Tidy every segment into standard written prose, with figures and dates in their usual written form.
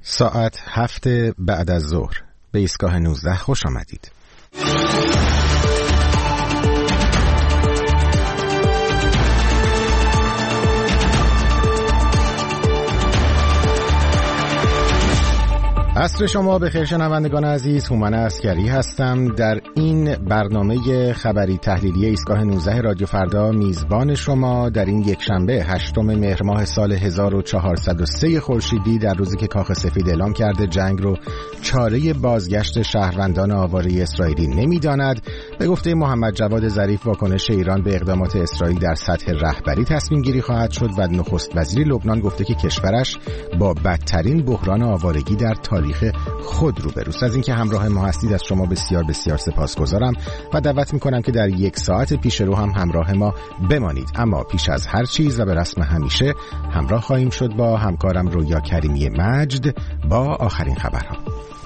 ساعت 7 بعد از ظهر به ایستگاه 19 خوش آمدید. عصر شما بخیر شنوندگان عزیز، هومن عسکری هستم. در این برنامه خبری تحلیلی ایستگاه 19 رادیو فردا میزبان شما در این یک شنبه 8 مهر ماه سال 1403 خورشیدی، در روزی که کاخ سفید اعلام کرده جنگ رو چاره بازگشت شهروندان آواره اسرائیلی نمیداند. به گفته محمد جواد ظریف واکنش ایران به اقدامات اسرائیل در سطح رهبری تصمیم گیری خواهد شد و نخست وزیر لبنان گفته که کشورش با بدترین بحران آوارگی در تاریخ خود روبروست. از اینکه همراه ما هستید از شما بسیار بسیار سپاسگزارم و دعوت میکنم که در یک ساعت پیش رو هم همراه ما بمانید. اما پیش از هر چیز و به رسم همیشه همراه خواهیم شد با همکارم رویا کریمی مجد با آخرین خبرها.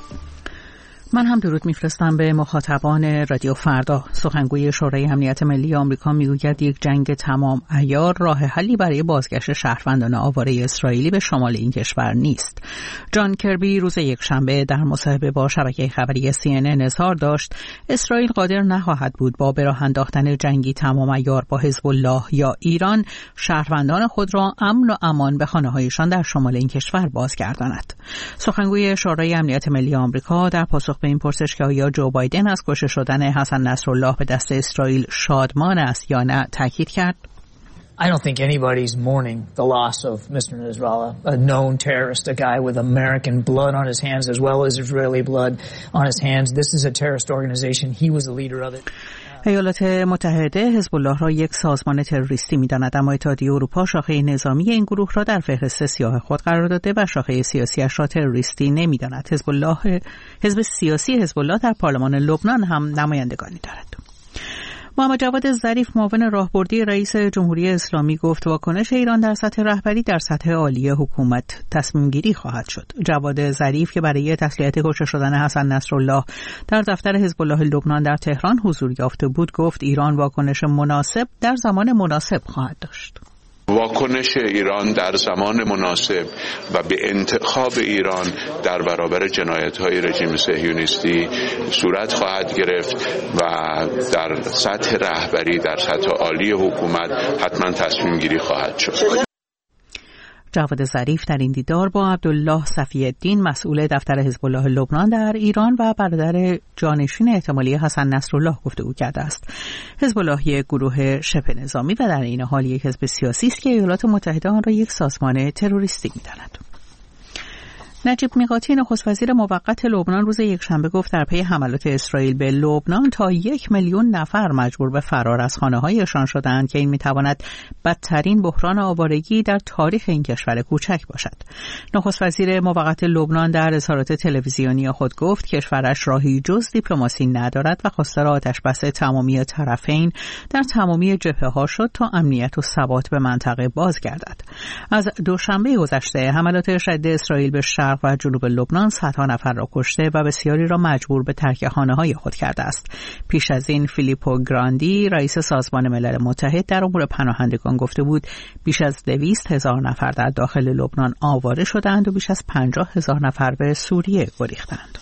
من هم درود میفرستم به مخاطبان رادیو فردا. سخنگوی شورای امنیت ملی آمریکا میگوید یک جنگ تمام عیار راه حلی برای بازگشت شهروندان آواره اسرائیلی به شمال این کشور نیست. جان کربی روز یکشنبه در مصاحبه با شبکه خبری CNN اظهار داشت اسرائیل قادر نخواهد بود با به راه انداختن جنگی تمام عیار با حزب الله یا ایران شهروندان خود را امن و امان به خانه‌هایشان در شمال این کشور بازگرداند. سخنگوی شورای امنیت ملی آمریکا در پاسخ به این پرسش که آیا جو بایدن از کشته شدن حسن نصرالله به دست اسرائیل شادمان است یا نه تاکید کرد. I don't think anybody's mourning the loss of Mr. Nasrallah, a known terrorist, a guy with American blood on his hands as well as Israeli blood on his hands. This is a terrorist organization. He was the leader of it. ایالات متحده حزب الله را یک سازمان تروریستی می‌داند، اما اتحادیه اروپا شاخه نظامی این گروه را در فهرست سیاه خود قرار داده و شاخه سیاسیش را تروریستی نمی‌داند. حزب سیاسی حزب الله در پارلمان لبنان هم نمایندگانی دارد. محمد جواد ظریف معاون راهبردی رئیس جمهوری اسلامی گفت واکنش ایران در سطح رهبری در سطح عالی حکومت تصمیم گیری خواهد شد. جواد ظریف که برای تسلیت کشته شدن حسن نصرالله در دفتر حزب الله لبنان در تهران حضور یافته بود گفت ایران واکنش مناسب در زمان مناسب خواهد داشت. واکنش ایران در زمان مناسب و به انتخاب ایران در برابر جنایت‌های رژیم صهیونیستی صورت خواهد گرفت و در سطح رهبری در سطح عالی حکومت حتما تصمیم گیری خواهد شد. جواد ظریف در این دیدار با عبدالله صفی الدین مسئول دفتر حزب الله لبنان در ایران و برادر جانشین احتمالی حسن نصرالله گفتگو کرده است. حزب الله یک گروه شبه نظامی و در این حال یک حزب سیاسی است که ایالات متحده آن را یک سازمان تروریستی می‌داند. نجیب میقاتی نخست وزیر موقت لبنان روز یکشنبه گفت در پی حملات اسرائیل به لبنان تا 1 میلیون نفر مجبور به فرار از خانه‌هایشان شدند که این میتواند بدترین بحران آوارگی در تاریخ این کشور کوچک باشد. نخست وزیر موقت لبنان در اظهارات تلویزیونی خود گفت کشورش راهی جز دیپلماسی ندارد و خواستار آتش‌بس تمامی طرفین در تمامی جبهه‌ها شد تا امنیت و ثبات به منطقه بازگردد. از دوشنبه گذشته حملات شدید اسرائیل به شرق و جنوب لبنان صدها نفر را کشته و بسیاری را مجبور به ترک خانه‌های خود کرده است. پیش از این فیلیپو گراندی رئیس سازمان ملل متحد در امور پناهندگان گفته بود بیش از 200,000 نفر در داخل لبنان آواره شدند و بیش از 50,000 نفر به سوریه گریختند.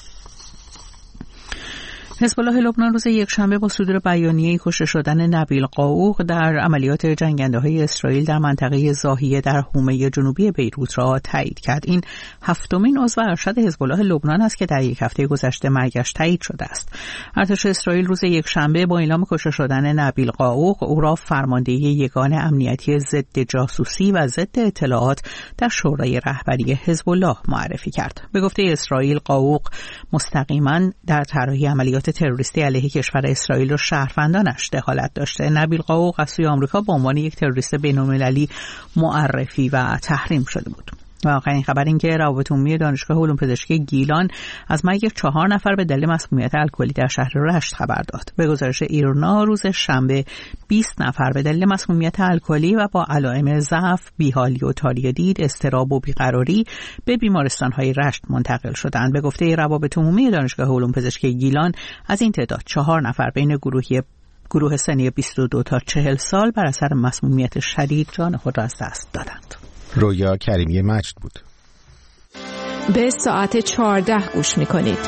حزب الله لبنان روز یکشنبه با صدور بیانیه‌ای کشته شدن نبیل قاوق در عملیات جنگنده‌های اسرائیل در منطقه ضاحیه در حومه جنوبی بیروت را تایید کرد. این هفتمین عضو ارشد حزب الله لبنان است که در یک هفته گذشته مرگش تایید شده است. ارتش اسرائیل روز یکشنبه با اعلام کشته شدن نبیل قاوق او را فرماندهی یگان امنیتی ضد جاسوسی و ضد اطلاعات در شورای رهبری حزب الله معرفی کرد. به گفته اسرائیل قاوق مستقیما در طراحی عملیات تروریستی علیه کشور اسرائیل و شهروندانش دخالت داشته. نبیل قاوق از سوی آمریکا به عنوان یک تروریست بین‌المللی معرفی و تحریم شده بود. و آخرین خبر این که روابط عمومی دانشگاه علوم پزشکی گیلان از مرگ 4 نفر به دلیل مسمومیت الکلی در شهر رشت خبر داد. به گزارش ایرنا روز شنبه 20 نفر به دلیل مسمومیت الکلی و با علائم ضعف، بیحالی و تاریک دید، اضطراب و بیقراری به بیمارستان‌های رشت منتقل شدند. به گفته روابط عمومی دانشگاه علوم پزشکی گیلان از این تعداد 4 نفر بین گروه سنی 22 تا 40 سال بر اثر مسمومیت شدید جان خود را از دست دادند. رویا کریمی مجد بود. به ساعت 14 گوش می‌کنید.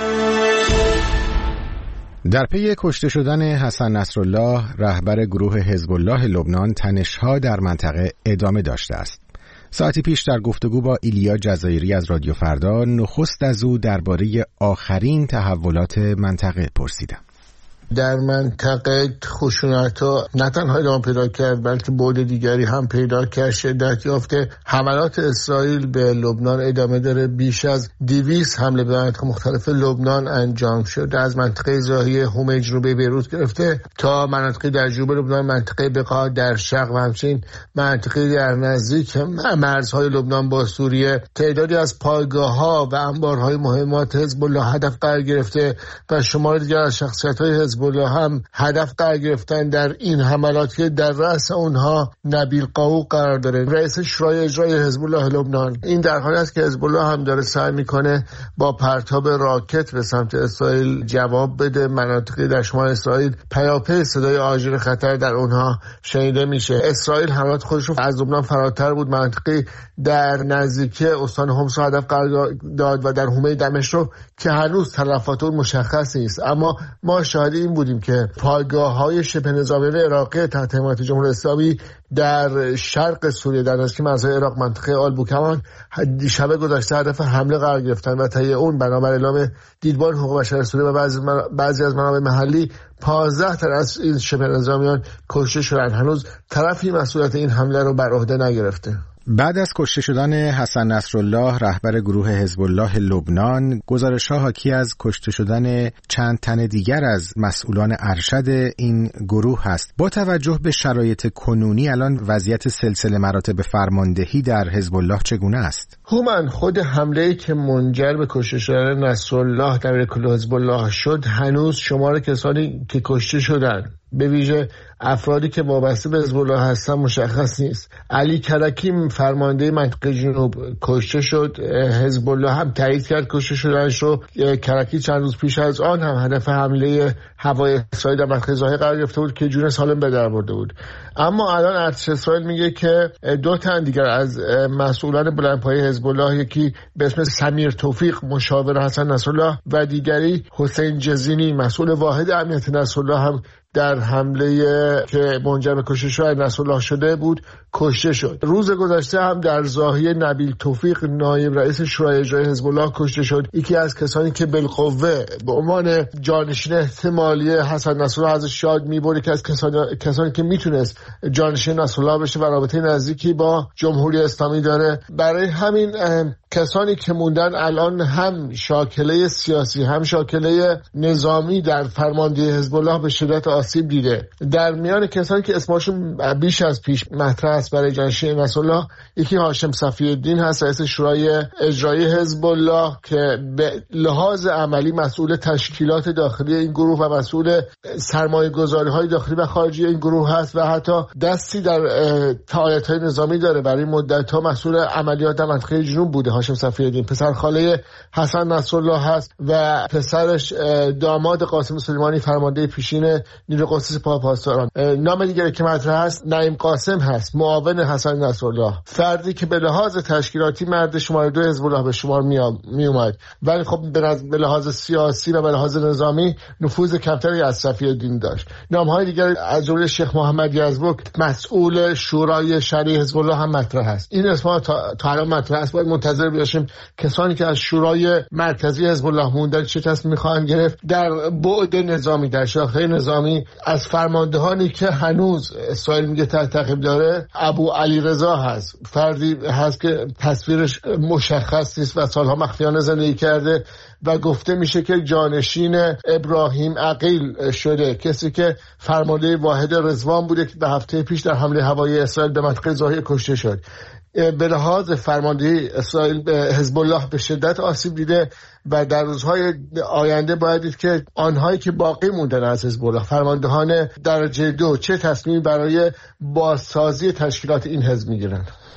در پی کشته شدن حسن نصرالله رهبر گروه حزب الله لبنان، تنش‌ها در منطقه ادامه داشته است. ساعتی پیش در گفتگو با ایلیا جزایری از رادیو فردا نخست از او درباره آخرین تحولات منطقه پرسیدم. در منطقه خشونت‌ها نه تنها ادامه پیدا کرد بلکه بعد دیگری هم پیدا کرد، شدت یافته. حملات اسرائیل به لبنان ادامه داره. بیش از 200 حمله به مناطق مختلف لبنان انجام شد، از منطقه ضاحیه حومه جنوبی بیروت گرفته تا مناطقی در جنوب لبنان، منطقه بقا در شرق و همچنین منطقه در نزدیک مرزهای لبنان با سوریه. تعدادی از پایگاه‌ها و انبارهای مهمات حزب الله هدف قرار گرفته و شمار دیگر از شخصیت‌های حزب الله هم هدف قرار گرفتن در این حملات که در رأس اونها نبیل قاوق قرار داره، رئیس شورای اجرایی حزب الله لبنان. این در حالی است که حزب الله هم داره سعی میکنه با پرتاب راکت به سمت اسرائیل جواب بده. مناطقی در شمال اسرائیل پیاپی صدای آژیر خطر در اونها شنیده میشه. اسرائیل حملات خودش رو از لبنان فراتر بود، منطقی در نزدیکی استان حمص هدف قرار داد و در حومه دمشق که هنوز تلفات اون مشخص نیست. اما ما شاهد این بودیم که پایگاه‌های شبه نظامی عراقی تحت حمایت جمهوری اسلامی در شرق سوریه در نزدیکی مرزهای عراق منطقه آلبوکمان شب گذشته هدف حمله قرار گرفتن و طی اون بنابر اعلام دیدبان حقوق بشر سوریه و بعضی از منابع محلی 15 تن از این شبه نظامیان کشته شدن. هنوز طرفی مسئولیت این حمله رو بر عهده نگرفته. بعد از کشته شدن حسن نصرالله رهبر گروه حزب الله لبنان، گزارش‌ها حاکی از کشته شدن چند تن دیگر از مسئولان ارشد این گروه است. با توجه به شرایط کنونی الان وضعیت سلسله مراتب فرماندهی در حزب الله چگونه است؟ هومن، خود حمله‌ای که منجر به کشته شدن نصرالله در کل حزب الله شد، هنوز شمار کسانی که کشته شدن به ویژه افرادی که وابسته به حزب الله هستن مشخص نیست. علی کرکی فرمانده منطقه جنوب کشته شد، حزب الله هم تایید کرد کشته شدنش رو. کرکی چند روز پیش از آن هم هدف حمله هوایی اسرائیل در منطقه ضاحیه قرار گرفته بود که جون سالم به در برده بود. اما الان ارتش اسرائیل میگه که 2 تن دیگر از مسئولان بلندپایه حزب الله، یکی به اسم سمیر توفیق مشاور حسن نصرالله و دیگری حسین جزینی مسئول واحد امنیت نصرالله هم در حمله که منجر به کشته شدن نصرالله شده بود کشته شد. روز گذشته هم در ضاحیه نبیل توفیق نایب رئیس شورای اجرایی حزب الله کشته شد، یکی از کسانی که بالقوه به عنوان جانشین احتمالی حسن نصرالله ازش یاد می‌برد که از کسانی که میتونست جانشین نصرالله بشه و رابطه نزدیکی با جمهوری اسلامی داره. برای همین کسانی که موندن الان هم شاکله سیاسی هم شاکله نظامی در فرماندهی حزب الله به شدت آسیب دیده. در میان کسانی که اسمشون بیش از پیش مطرح است برای جانشین نصرالله، یکی هاشم صفی الدین هست، رئیس شورای اجرایی حزب الله که به لحاظ عملی مسئول تشکیلات داخلی این گروه و مسئول سرمایه‌گذاری‌های داخلی و خارجی این گروه هست و حتی دستی در فعالیت‌های نظامی داره. برای مدت‌ها مسئول عملیات در منطقه جنوب بوده. هاشم صفی الدین پسر خاله حسن نصرالله هست و پسرش داماد قاسم سلیمانی فرمانده پیشین نیروی قدس سپاه پاسداران. نام دیگری که مطرح هست نعیم قاسم هست، معاون حسن نصرالله، فردی که به لحاظ تشکیلاتی مرد شماره 2 حزب الله به شمار می اومد، ولی خب به لحاظ سیاسی و به لحاظ نظامی نفوذ کمتری از صفی الدین داشت. نام‌های دیگر از جمله شیخ محمد یزبک مسئول شورای شرعی حزب الله هم مطرح هست. این اسم‌ها تا الان مطرح است. باید منتظر باشیم کسانی که از شورای مرکزی حزب الله موندن چه تصمیمی خواهند گرفت. در بعد نظامی، در شاخه نظامی، از فرماندهانی که هنوز اسرائیل میگه تحت تعقیب داره ابو علی رضا هست، فردی هست که تصویرش مشخص نیست و سالها مخفیانه زندگی کرده و گفته میشه که جانشین ابراهیم عقیل شده، کسی که فرمانده واحد رضوان بوده که به هفته پیش در حمله هوایی اسرائیل به منطقه ضاحیه کشته شد. به لحاظ فرماندهی اسرائیل به حزب الله به شدت آسیب دیده و در روزهای آینده باید دید که آنهایی که باقی موندن از حزب الله، فرماندهان درجه 2، چه تصمیمی برای بازسازی تشکیلات این حزب میگیرن.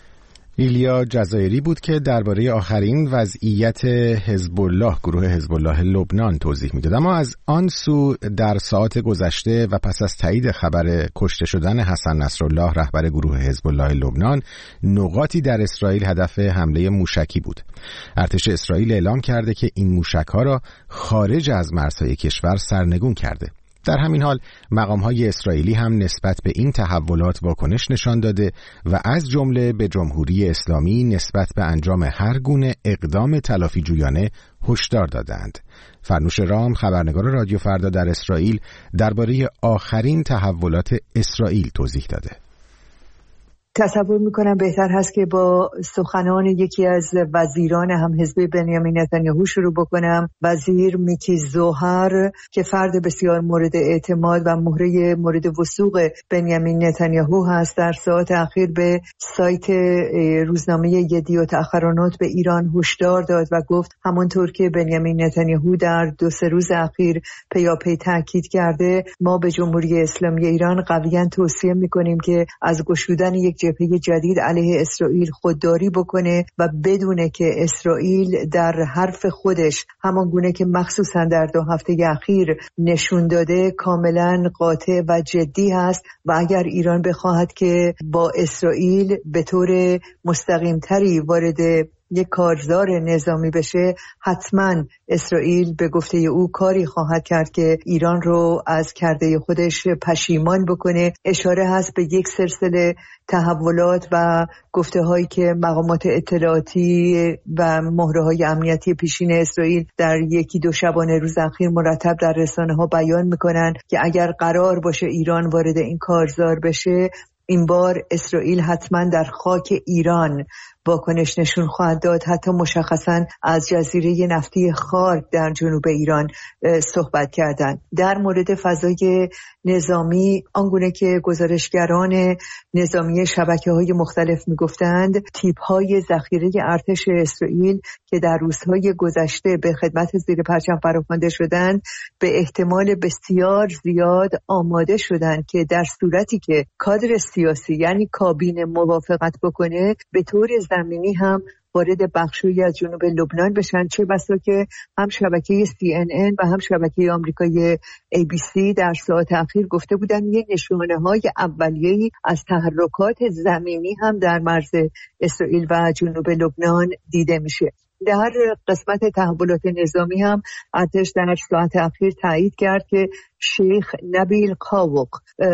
ایلیا جزایری بود که درباره آخرین وضعیت حزب الله، گروه حزب الله لبنان توضیح میداد. اما از آن سو در ساعات گذشته و پس از تایید خبر کشته شدن حسن نصرالله رهبر گروه حزب الله لبنان، نقاطی در اسرائیل هدف حمله موشکی بود. ارتش اسرائیل اعلام کرده که این موشک‌ها را خارج از مرزهای کشور سرنگون کرده. در همین حال مقام‌های اسرائیلی هم نسبت به این تحولات واکنش نشان داده و از جمله به جمهوری اسلامی نسبت به انجام هر گونه اقدام تلافی جویانه هشدار دادند. فرنوش رام، خبرنگار رادیو فردا در اسرائیل، درباره آخرین تحولات اسرائیل توضیح داده. تصور میکنم بهتر هست که با سخنان یکی از وزیران هم حزب بنیامین نتانیاهو شروع بکنم. وزیر میکی زوهر که فرد بسیار مورد اعتماد و مهره مورد وثوق بنیامین نتانیاهو هست، در ساعات اخیر به سایت روزنامه یدیوت اخرانوت به ایران هشدار داد و گفت همانطور که بنیامین نتانیاهو در 2-3 روز اخیر پیاپی تاکید کرده، ما به جمهوری اسلامی ایران قویاً توصیه میکنیم که از گشودن یک جبهه جدید علیه اسرائیل خودداری بکنه و بدونه که اسرائیل در حرف خودش همان گونه که مخصوصا در 2 هفته اخیر نشون داده کاملا قاطع و جدی هست و اگر ایران بخواهد که با اسرائیل به طور مستقیمتری وارد یک کارزار نظامی بشه، حتما اسرائیل به گفته او کاری خواهد کرد که ایران رو از کرده خودش پشیمان بکنه. اشاره هست به یک سلسله تحولات و گفته هایی که مقامات اطلاعاتی و مهره های امنیتی پیشین اسرائیل در 1-2 شبانه روز اخیر مرتب در رسانه ها بیان میکنن که اگر قرار باشه ایران وارد این کارزار بشه، این بار اسرائیل حتما در خاک ایران واکنش نشون خواهد داد. حتی مشخصا از جزیره نفتی خارک در جنوب ایران صحبت کردن. در مورد فضای نظامی، آنگونه که گزارشگران نظامی شبکه‌های مختلف میگفتند، تیپ‌های ذخیره ارتش اسرائیل که در روزهای گذشته به خدمت زیر پرچم فراخوانده شدند، به احتمال بسیار زیاد آماده شدند که در صورتی که کادر سیاسی یعنی کابینه موافقت بکنه، به طور زمینی هم وارد بخشی از جنوب لبنان بشن. چه بسا که هم شبکه CNN و هم شبکه آمریکایی ABC در ساعت اخیر گفته بودن یه نشانه‌های اولیه‌ای از تحرکات زمینی هم در مرز اسرائیل و جنوب لبنان دیده میشه. در قسمت تحولات نظامی هم ارتش در ساعت اخیر تایید کرد که شیخ نبیل قاوق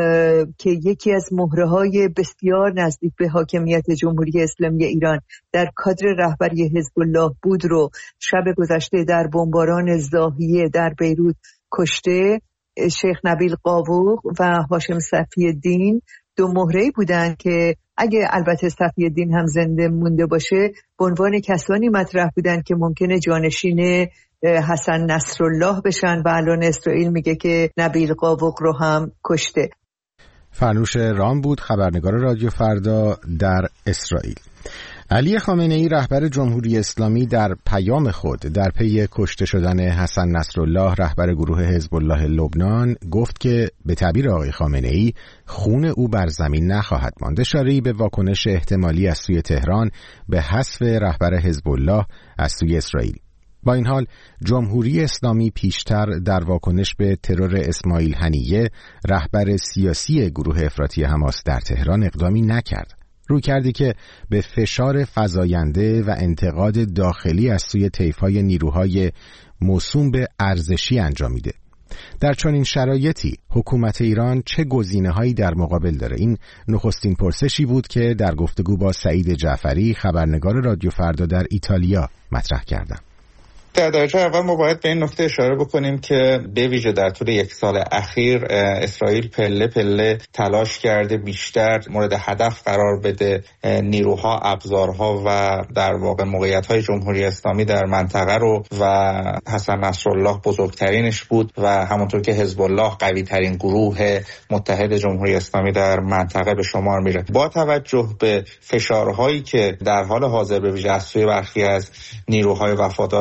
که یکی از مهره‌های بسیار نزدیک به حاکمیت جمهوری اسلامی ایران در کادر رهبری حزب الله بود رو شب گذشته در بمباران ضاحیه در بیروت کشته. شیخ نبیل قاوق و هاشم صفی الدین 2 مهره‌ای بودن که اگه البته صفی الدین هم زنده مونده باشه به عنوان کسانی مطرح بودن که ممکنه جانشین حسن نصرالله بشن و الان اسرائیل میگه که نبیل قاوق رو هم کشته. فرنوش رام بود، خبرنگار رادیو فردا در اسرائیل. علی خامنه‌ای رهبر جمهوری اسلامی در پیام خود در پی کشته شدن حسن نصرالله رهبر گروه حزب الله لبنان گفت که به تعبیر آقای خامنه‌ای خون او بر زمین نخواهد ماند، اشاره‌ای به واکنش احتمالی از سوی تهران به حذف رهبر حزب الله از سوی اسرائیل. با این حال جمهوری اسلامی پیشتر در واکنش به ترور اسماعیل هنیه رهبر سیاسی گروه افراطی حماس در تهران اقدامی نکرد. روی کردی که به فشار فزاینده و انتقاد داخلی از سوی طیف‌های نیروهای موسوم به ارزشی انجامیده. در چنین شرایطی حکومت ایران چه گزینه‌هایی در مقابل داره؟ این نخستین پرسشی بود که در گفتگو با سعید جعفری خبرنگار رادیو فردا در ایتالیا مطرح کردم. در درجه اول ما باید به این نکته اشاره بکنیم که به ویژه در طول 1 سال اخیر اسرائیل پله پله تلاش کرده بیشتر مورد هدف قرار بده نیروها، ابزارها و در واقع موقعیت‌های جمهوری اسلامی در منطقه رو و حسن نصرالله بزرگترینش بود و همونطور که حزب الله قوی ترین گروه متحد جمهوری اسلامی در منطقه به شمار میره. با توجه به فشارهایی که در حال حاضر به ویژه از سوی برخی از نیروهای وفادار حاکم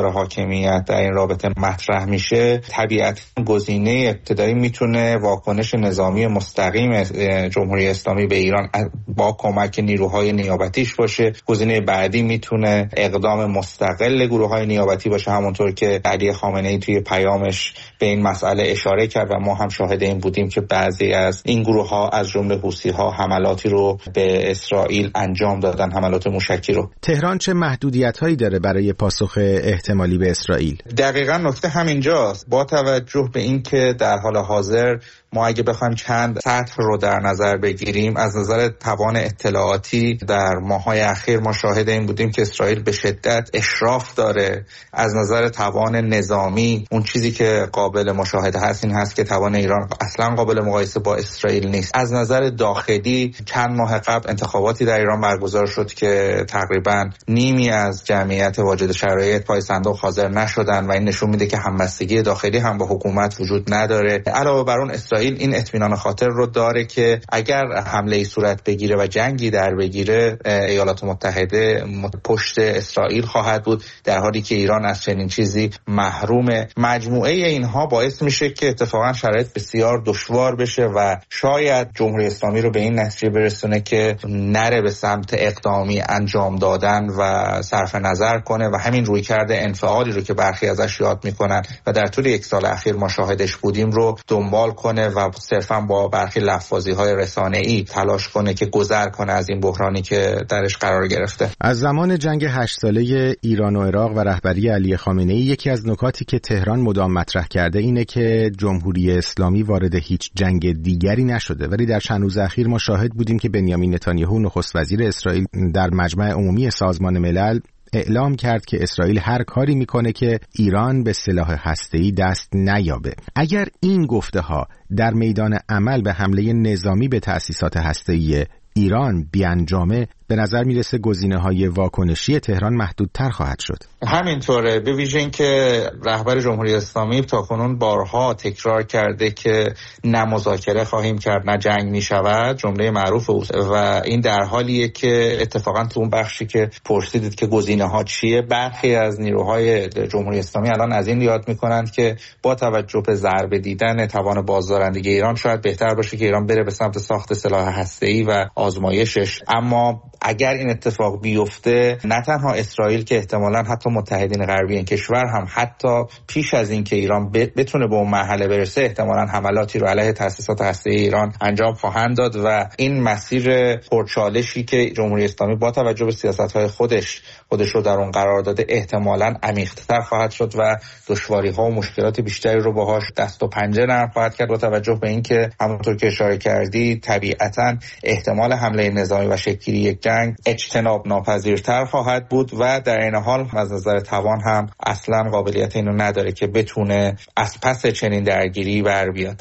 صمیمیت در این رابطه مطرح میشه، طبیعتاً گزینه ابتدایی میتونه واکنش نظامی مستقیم جمهوری اسلامی به ایران با کمک نیروهای نیابتیش باشه. گزینه بعدی میتونه اقدام مستقل گروه‌های نیابتی باشه، همونطور که علی خامنه‌ای توی پیامش به این مسئله اشاره کرد و ما هم شاهد این بودیم که بعضی از این گروه‌ها از جمله حوثی‌ها حملاتی رو به اسرائیل انجام دادن، حملات موشکی رو. تهران چه محدودیت‌هایی داره برای پاسخ احتمالی به اسرائیل؟ دقیقاً نکته همینجاست. با توجه به این که در حال حاضر ما اگه بخوایم چند سطح رو در نظر بگیریم، از نظر توان اطلاعاتی در ماه‌های اخیر ما شاهد این بودیم که اسرائیل به شدت اشراف داره. از نظر توان نظامی اون چیزی که قابل مشاهده هست این هست که توان ایران اصلا قابل مقایسه با اسرائیل نیست. از نظر داخلی چند ماه قبل انتخاباتی در ایران برگزار شد که تقریباً نیمی از جمعیت واجد شرایط پای صندوق حاضر نشدن و این نشون میده که همبستگی داخلی هم با حکومت وجود نداره. علاوه بر اون اسرائیل این اطمینان خاطر رو داره که اگر حمله صورت بگیره و جنگی در بگیره، ایالات متحده پشت اسرائیل خواهد بود، در حالی که ایران از چنین چیزی محرومه. مجموعه اینها باعث میشه که اتفاقا شرایط بسیار دشوار بشه و شاید جمهوری اسلامی رو به این نتیجه برسونه که نره به سمت اقدامی انجام دادن و صرف نظر کنه و همین رویکرد انفعالی رو که برخی ازش یاد میکنن و در طول یک سال اخیر ما شاهدش بودیم رو دنبال کنه و صرفا با برخی لفاظی‌های رسانه‌ای تلاش کنه که گذر کنه از این بحرانی که درش قرار گرفته. از زمان جنگ 8 ساله ایران و عراق و رهبری علی خامنه‌ای یکی از نکاتی که تهران مدام مطرح کرده اینه که جمهوری اسلامی وارد هیچ جنگ دیگری نشده، ولی در چند روز اخیر ما شاهد بودیم که بنیامین نتانیاهو نخست وزیر اسرائیل در مجمع عمومی سازمان ملل اعلام کرد که اسرائیل هر کاری میکنه که ایران به سلاح هسته‌ای دست نیابه. اگر این گفته‌ها در میدان عمل به حمله نظامی به تأسیسات هسته‌ای ایران بیانجامه، به نظر میرسه گزینه‌های واکنشی تهران محدودتر خواهد شد. همینطوره، به ویژه این که رهبر جمهوری اسلامی تاکنون بارها تکرار کرده که نه مذاکره خواهیم کرد نه جنگ میشود، جمله معروف اوست و این در حالیه که اتفاقا تو اون بخشی که پرسیدید که گزینه‌ها چیه، برخی از نیروهای جمهوری اسلامی الان از این یاد میکنند که با توجه به ضربه دیدن توان بازدارندگی ایران شاید بهتر باشه که ایران بره به سمت ساخت سلاح هسته‌ای و آزمایشش. اما اگر این اتفاق بیفته، نه تنها اسرائیل که احتمالاً حتی متحدین غربی این کشور هم حتی پیش از این که ایران بتونه به اون مرحله برسه احتمالاً حملاتی رو علیه تأسیسات هسته‌ای ایران انجام خواهند داد و این مسیر پرچالشی که جمهوری اسلامی با توجه به سیاست‌های خودش رو در اون قرار داده احتمالاً عمیق‌تر خواهد شد و دشواری‌ها و مشکلات بیشتری رو باهاش دست و پنجه نرم خواهد کرد، با توجه به اینکه همونطور که اشاره کردی طبیعتاً احتمال حمله نظامی و شکلی یک جنگ اجتناب ناپذیرتر خواهد بود و در این حال از نظر توان هم اصلا قابلیت اینو نداره که بتونه از پس چنین درگیری بر بیاد.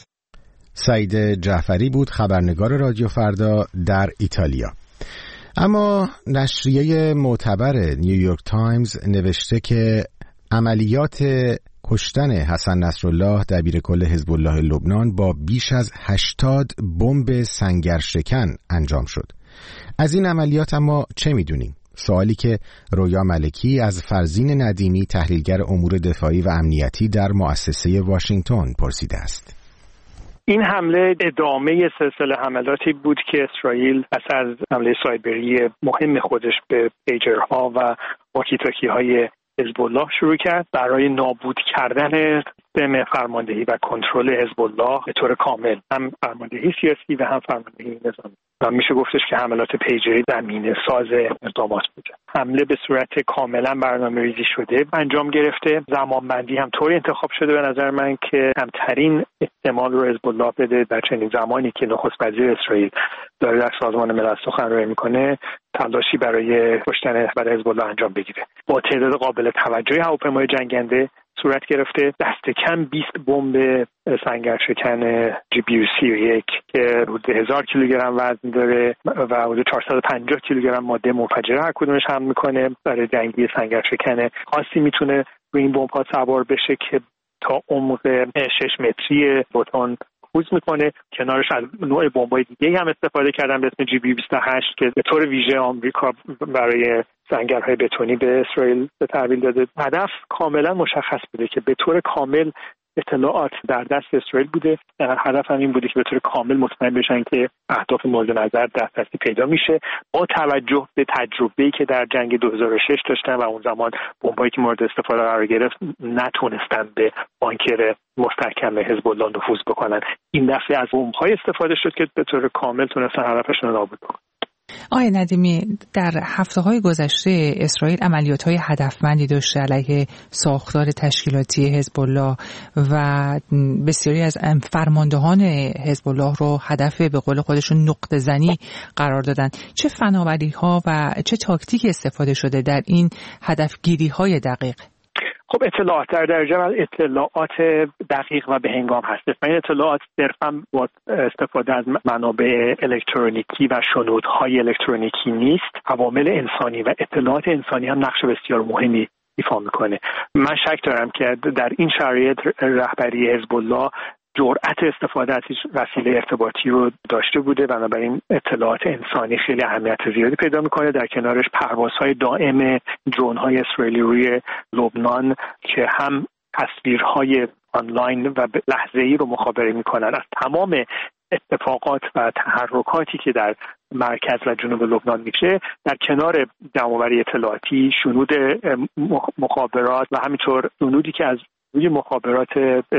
سعید جعفری بود، خبرنگار رادیو فردا در ایتالیا. اما نشریه معتبر نیویورک تایمز نوشته که عملیات کشتن حسن نصرالله دبیرکل حزب الله لبنان با بیش از 80 بمب سنگرشکن انجام شد. از این عملیات اما چه میدونیم؟ سوالی که رویا ملکی از فرزین ندیمی تحلیلگر امور دفاعی و امنیتی در مؤسسه واشنگتن پرسیده است. این حمله ادامه سلسله حملاتی بود که اسرائیل پس از حمله سایبری مهم خودش به پیجرها و واکی‌تاکی‌های حزب الله شروع کرد برای نابود کردن سیستم فرماندهی و کنترل حزب الله به طور کامل، هم فرماندهی سیاسی و هم فرماندهی نظامی. و میشه گفتش که حملات پیجری زمینه ساز اقدامات بوده. حمله به صورت کاملا برنامه‌ریزی شده انجام گرفته، زمانبندی هم طوری انتخاب شده به نظر من که کمترین احتمال رو حزب الله بده در چنین زمانی که نخست وزیر اسرائیل داره در سازمان ملل سخنرانی میکنه تلاشی برای کشتن رهبر حزب الله انجام بگیره. با تعداد قابل توجهی هواپیمای جنگنده صورت گرفته، دست کم 20 بمب سنگرشکن GBU-31 که حدود 1000 کیلوگرم وزن داره و حدود 450 کیلوگرم ماده منفجره هر کدومش حمل میکنه. برای جنگی سنگرشکن خاصی میتونه روی این بمب‌ها سوار بشه که تا عمق 6 متری بتون نفوذ میکنه. کنارش از نوع بمب‌های دیگه هم استفاده کردن به اسم GB28 که به طور ویژه آمریکا برای سنگرهای بتونی به اسرائیل به تحویل داده. هدف کاملا مشخص بوده که به طور کامل اطلاعات در دست اسرائیل بوده. هدف هم این بوده که به طور کامل مطمئن بشن که اهداف مورد نظر دسترسی پیدا میشه، با توجه به تجربه‌ای که در جنگ 2006 داشتن و اون زمان بمبایی که مورد استفاده قرار گرفت نتونستن به بانکر مستحکم حزب الله نفوذ بکنن. این دفعه از بمب‌های استفاده شد که به طور کامل تونستن هدفشون رو نابود بکنن. آقای ندیمی، در هفته‌های گذشته اسرائیل عملیات‌های هدفمندی داشته علیه ساختار تشکیلاتی حزب الله و بسیاری از فرماندهان حزب الله رو هدف به قول خودشون نقطه‌زنی قرار دادن. چه فناوری‌ها و چه تاکتیکی استفاده شده در این هدفگیری‌های دقیق؟ خب اطلاعات در درجه اطلاعات دقیق و به هنگام هست. این اطلاعات صرفا با استفاده از منابع الکترونیکی و شنودهای الکترونیکی نیست. عوامل انسانی و اطلاعات انسانی هم نقش بسیار مهمی ایفا میکنه. من شک دارم که در این شرایط رهبری حزب الله جرأت استفاده از وسیله ارتباطی رو داشته بوده، بنابراین اطلاعات انسانی خیلی اهمیت زیادی پیدا میکنه. در کنارش پروازهای دائم درون‌های اسرائیلی روی لبنان که هم تصویرهای آنلاین و لحظه‌ای رو مخابره میکنن از تمام اتفاقات و تحرکاتی که در مرکز و جنوب لبنان میشه، در کنار جمع‌آوری اطلاعاتی، شنود مخابرات و همینطور شنودی که از روی مخابرات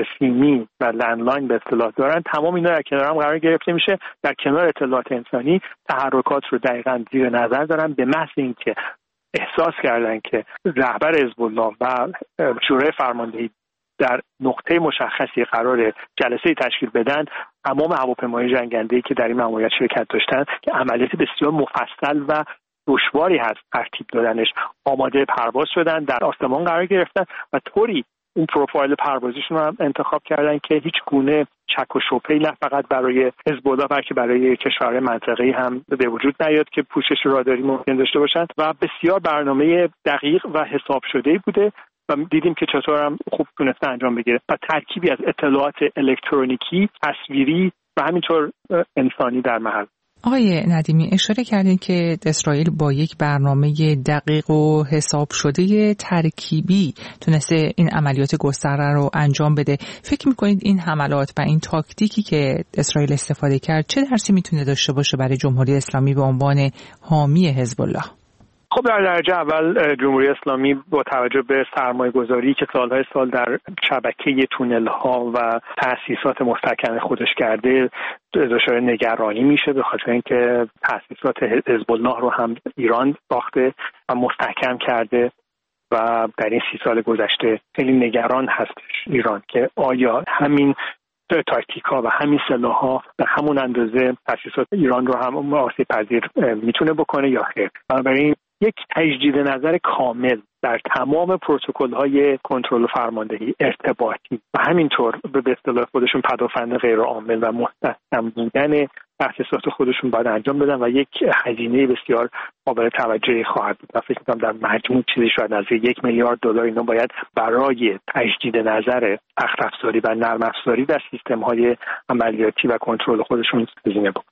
سیمی و لندلاین به اصطلاح دارن، تمام اینا در کنار هم قرار گرفته میشه. در کنار اطلاعات انسانی تحرکات رو دقیقاً زیر نظر دارن، به محض اینکه احساس کردن که رهبر حزب الله و شورای فرماندهی در نقطه مشخصی قرار جلسه تشکیل بدن، تمام هواپیماهای جنگنده‌ای که در این مأموریت شرکت داشتن که عملیات بسیار مفصل و دشواری هست ترتیب دادنش، آماده پرواز شدن، در آسمان قرار گرفتن و طوری اون پروفایل پروازیشون رو هم انتخاب کردن که هیچ گونه شک و شبهه‌ای نه فقط برای حزب الله بلکه برای کشورهای منطقه‌ای هم به وجود نیاد که پوشش راداری ممکن داشته باشند و بسیار برنامه دقیق و حساب شده‌ای بوده و دیدیم که چطور هم خوب تونسته انجام بگیره و ترکیبی از اطلاعات الکترونیکی، تصویری و همینطور انسانی در محل. آقای ندیمی، اشاره کردین که اسرائیل با یک برنامه دقیق و حساب شده ترکیبی تونسته این عملیات گسترده رو انجام بده. فکر میکنید این حملات و این تاکتیکی که اسرائیل استفاده کرد چه درسی میتونه داشته باشه برای جمهوری اسلامی به عنوان حامی حزب الله؟ خب در درجه اول جمهوری اسلامی با توجه به سرمایه‌گذاری که سالهای سال در شبکه تونل‌ها و تأسیسات مستحکم خودش کرده دچار نگرانی میشه، به خاطر اینکه تأسیسات حزب الله رو هم ایران ساخته و مستحکم کرده و در این 30 سال گذشته خیلی نگران هستش ایران که آیا همین تاکتیک‌ها و همین سلاح‌ها به همون اندازه تأسیسات ایران رو هم آسیب‌پذیر میتونه بکنه یا خیر. بنابراین یک تجدید نظر کامل در تمام پروتکل‌های کنترل و فرماندهی، ارتباطی و همینطور به اصطلاح خودشون پدافند غیرعامل و مستحکم بودن تأسیسات خودشون باید انجام بدن و یک هزینه بسیار قابل توجهی خواهد بود. فکر می‌کنم در مجموع چیزی شاید نزدیک $1 میلیارد اینا باید برای تجدید نظر سخت افزاری و نرم افزاری در سیستم‌های عملیاتی و کنترل خودشون هزینه بکنن.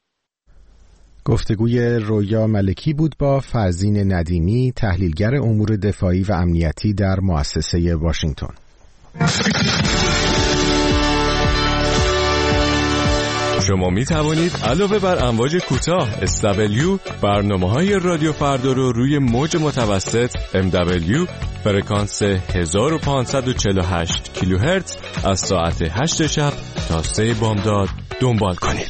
گفتگوی رویا ملکی بود با فرزین ندیمی، تحلیلگر امور دفاعی و امنیتی در مؤسسه واشنگتن. شما می توانید علاوه بر امواج کوتاه SW برنامه‌های رادیو فردا رو روی موج متوسط MW فرکانس 1548 کیلوهرتز از ساعت 8 شب تا 3 بامداد دنبال کنید.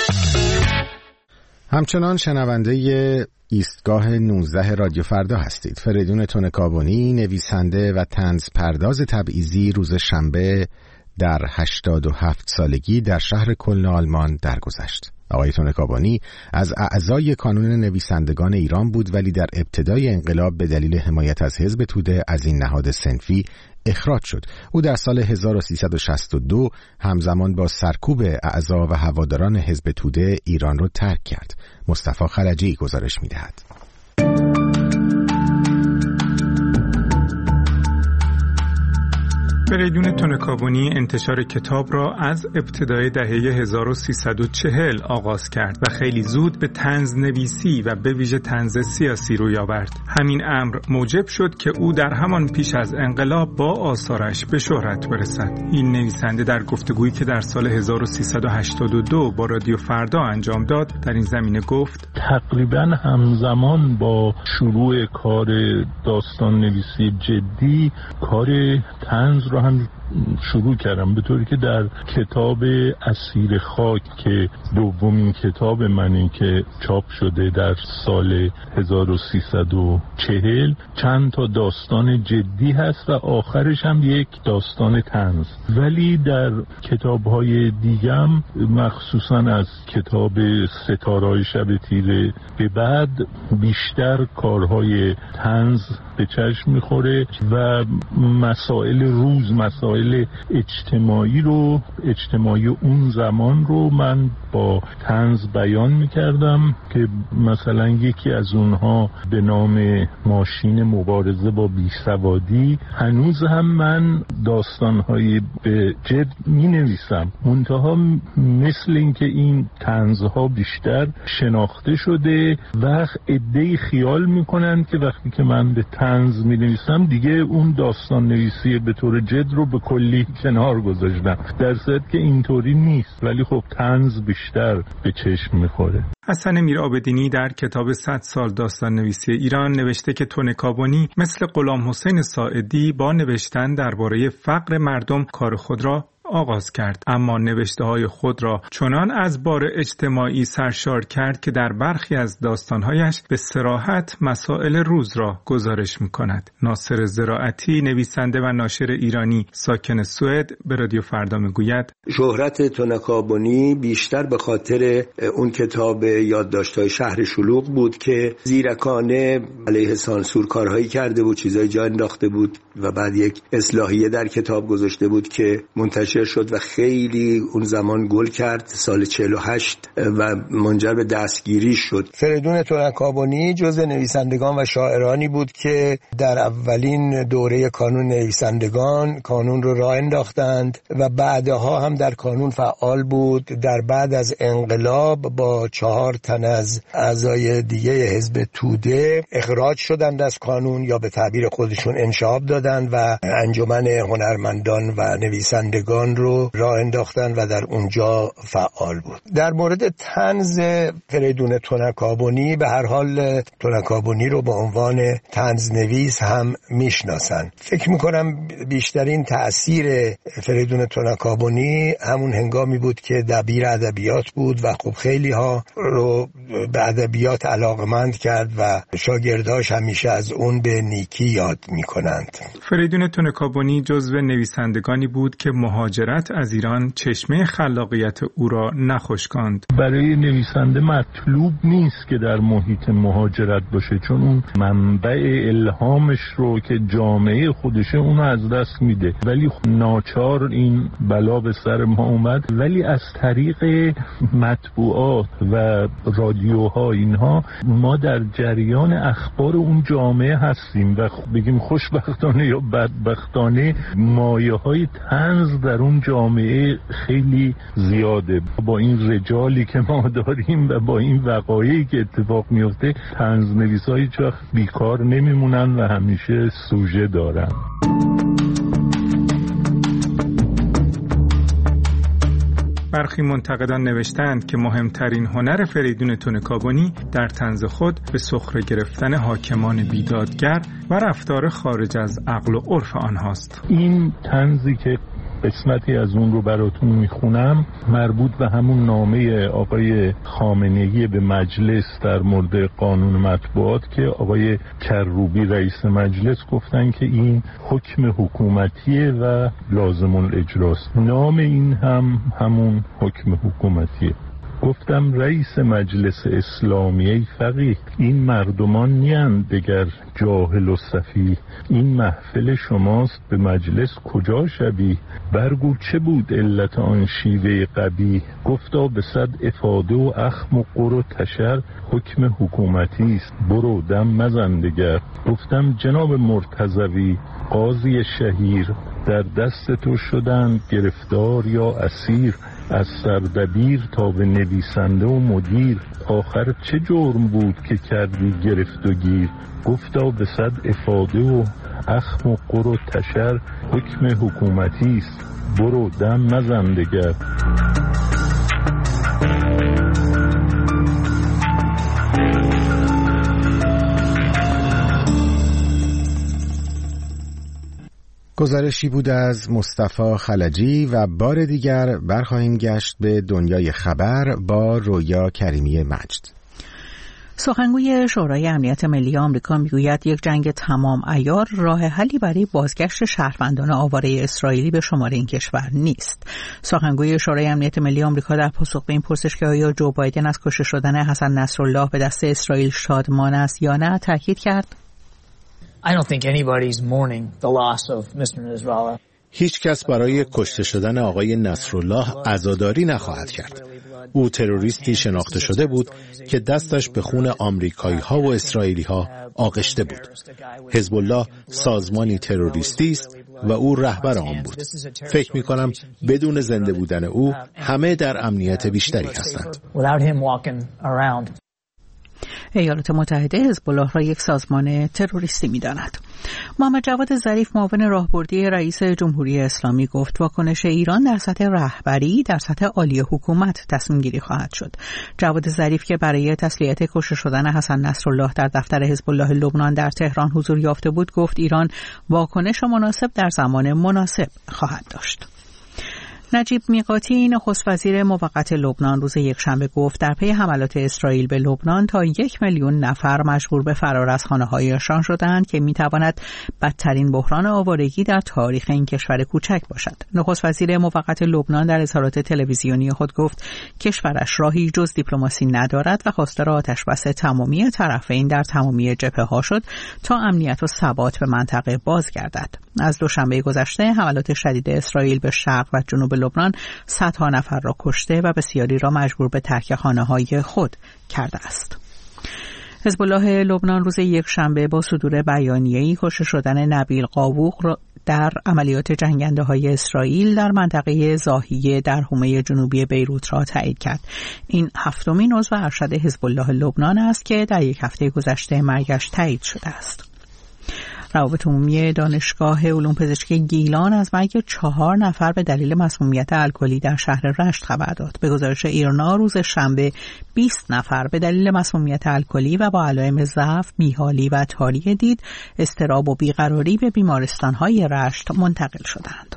همچنان شنونده ایستگاه 19 رادیو فردا هستید. فریدون تونکابونی، نویسنده و طنز پرداز تبعیضی، روز شنبه در 87 سالگی در شهر کلن آلمان درگذشت. آقای تونکابونی از اعضای کانون نویسندگان ایران بود ولی در ابتدای انقلاب به دلیل حمایت از حزب توده از این نهاد صنفی اخراج شد. او در سال 1362 همزمان با سرکوب اعضا و هواداران حزب توده ایران را ترک کرد. مصطفی خلجی گزارش می‌دهد. فریدون تنکابنی انتشار کتاب را از ابتدای دهه 1340 آغاز کرد و خیلی زود به طنزنویسی و به ویژه طنز سیاسی روی آورد. همین امر موجب شد که او در همان پیش از انقلاب با آثارش به شهرت برسد. این نویسنده در گفتگویی که در سال 1382 با رادیو فردا انجام داد در این زمینه گفت: تقریباً همزمان با شروع کار داستان نویسی جدی کار طنز رو هم شروع کردم، به طوری که در کتاب اسیر خاک که دومین کتاب منی که چاپ شده در سال 1340 چند تا داستان جدی هست و آخرش هم یک داستان طنز. ولی در کتاب‌های دیگم مخصوصا از کتاب ستاره‌های شب تیره به بعد بیشتر کارهای طنز به چشم میخوره و مسائل روز، مسائل اجتماعی اون زمان رو من با طنز بیان میکردم که مثلا یکی از اونها به نام ماشین مبارزه با بیسوادی هنوز هم من داستانهای به جد مینویسم، منتها مثل اینکه این طنزها بیشتر شناخته شده و عده‌ای خیال میکنن که وقتی که من به طنز مینویسم دیگه اون داستان نویسی به طور جد رو به کلی کنار گذاشتم، در صورتی که اینطوری نیست. ولی خب طنز بیشتر به چشم میخوره. حسن میرعابدینی در کتاب 100 سال داستان نویسی ایران نوشته که تنکابنی مثل غلام حسین ساعدی با نوشتن درباره فقر مردم کار خود را آغاز کرد، اما نوشته‌های خود را چنان از بار اجتماعی سرشار کرد که در برخی از داستان‌هایش به صراحت مسائل روز را گزارش می‌کند. ناصر زراعتی، نویسنده و ناشر ایرانی ساکن سوئد، به رادیو فردا میگوید: شهرت تنکابنی بیشتر به خاطر اون کتاب یادداشت‌های شهر شلوغ بود که زیرکانه علیه سانسور کارهایی کرده بود، چیزای جا انداخته بود و بعد یک اصلاحیه در کتاب گذاشته بود که منتشر شد و خیلی اون زمان گل کرد، سال 48 و منجر به دستگیری شد. فریدون تنکابنی جزو نویسندگان و شاعرانی بود که در اولین دوره کانون نویسندگان کانون رو راه انداختند و بعدها هم در کانون فعال بود. در بعد از انقلاب با 4 تن از اعضای دیگه حزب توده اخراج شدند از کانون یا به تعبیر خودشون انشعاب دادند و انجمن هنرمندان و نویسندگان رو راه انداختن و در اونجا فعال بود. در مورد طنز فریدون تنکابنی، به هر حال تنکابنی رو به عنوان طنز نویس هم میشناسن. فکر میکنم بیشترین تأثیر فریدون تنکابنی همون هنگامی بود که دبیر ادبیات بود و خب خیلی ها رو به ادبیات علاقمند کرد و شاگرداش همیشه از اون به نیکی یاد میکنند. فریدون تنکابنی جزو نویسندگانی بود که مهاجرت از ایران چشمه خلاقیت او را نخشکاند. برای نویسنده مطلوب نیست که در محیط مهاجرت باشه، چون اون منبع الهامش رو که جامعه خودشه اونو از دست میده. ولی ناچار این بلا به سر ما اومد، ولی از طریق مطبوعات و رادیوها اینها ما در جریان اخبار اون جامعه هستیم و بگیم خوشبختانه یا بدبختانه مایه های طنز در اون جامعه خیلی زیاده. با این رجالی که ما داریم و با این وقایعی که اتفاق میفته، طنزنویس‌ها هیچ وقت بیکار نمیمونن و همیشه سوژه دارن. برخی منتقدان نوشتند که مهمترین هنر فریدون تنکابنی در طنز خود به سخره گرفتن حاکمان بیدادگر و رفتار خارج از عقل و عرف آنهاست. این طنزی که قسمتی از اون رو براتون میخونم مربوط به همون نامه آقای خامنه‌ای به مجلس در مورد قانون مطبوعات که آقای کروبی رئیس مجلس گفتن که این حکم حکومتیه و لازم الاجراست. نام این هم همون حکم حکومتیه. گفتم رئیس مجلس اسلامی فقیه، این مردمان نیند دگر جاهل و سفیه، این محفل شماست به مجلس کجا شبیه، برگو چه بود علت آن شیوه قبیح، گفتا به صد افاده و اخم و قر و تشر حکم حکومتی است برو دم مزن دگر. گفتم جناب مرتضوی قاضی شهیر در دست تو شدند گرفتار یا اسیر، از سردبیر تا به نویسنده و مدیر. آخر چه جرم بود که کردی گرفت و گیر؟ گفتا به صد افاده و اخم و قر و تشر، حکم حکومتی است برو دم مزن دگر. گزارشی بود از مصطفی خلجی و بار دیگر برخواهیم گشت به دنیای خبر با رویا کریمی مجد. سخنگوی شورای امنیت ملی آمریکا میگوید یک جنگ تمام عیار راه حلی برای بازگشت شهروندان آواره اسرائیلی به شمال این کشور نیست. سخنگوی شورای امنیت ملی آمریکا در پاسخ به این پرسش که آیا جو بایدن از کشته شدن حسن نصرالله به دست اسرائیل شادمان است یا نه تاکید کرد: I don't think anybody's mourning the loss of Mr. Nasrallah. هیچ کس برای کشته شدن آقای نصرالله عزاداری نخواهد کرد. او تروریستی شناخته شده بود که دستش به خون آمریکایی ها و اسرائیلی ها آغشته بود. حزب الله سازمانی تروریستی است و او رهبر آن بود. فکر می کنم بدون زنده بودن او همه در امنیت بیشتری هستند. ایالات متحده حزب الله را یک سازمان تروریستی می‌داند. محمد جواد ظریف معاون راهبردی رئیس جمهوری اسلامی گفت واکنش ایران در سطح رهبری در سطح عالی حکومت تصمیم گیری خواهد شد. جواد ظریف که برای تسلیت کشته شدن حسن نصرالله در دفتر حزب الله لبنان در تهران حضور یافته بود گفت ایران واکنش مناسب در زمان مناسب خواهد داشت. نجیب میقاتی نخست وزیر موقت لبنان روز یکشنبه گفت در پی حملات اسرائیل به لبنان تا 1 میلیون نفر مجبور به فرار از خانه‌هایشان شدند که میتواند بدترین بحران آوارگی در تاریخ این کشور کوچک باشد. نخست وزیر موقت لبنان در اظهارات تلویزیونی خود گفت کشورش راهی جز دیپلماسی ندارد و خواستار آتشبس تمامی طرفین در تمامی جبهه‌ها شد تا امنیت و ثبات به منطقه بازگردد. از دوشنبه گذشته حملات شدید اسرائیل به شرق و جنوب لبنان صدها نفر را کشته و بسیاری را مجبور به ترک خانه‌های خود کرده است. حزب الله لبنان روز یکشنبه با صدور بیانیه‌ای کشته شدن نبیل قاووق را در عملیات جنگنده‌های اسرائیل در منطقه ضاحیه در حومه جنوبی بیروت را تایید کرد. این هفتمین عضو ارشد حزب الله لبنان است که در یک هفته گذشته مرگش تایید شده است. روابط عمومی دانشگاه علوم پزشکی گیلان از مرگ 4 نفر به دلیل مسمومیت الکلی در شهر رشت خبر داد. به گزارش ایرنا روز شنبه 20 نفر به دلیل مسمومیت الکلی و با علائم ضعف، بیحالی و تاری دید، اضطراب و بیقراری به بیمارستان‌های رشت منتقل شدند.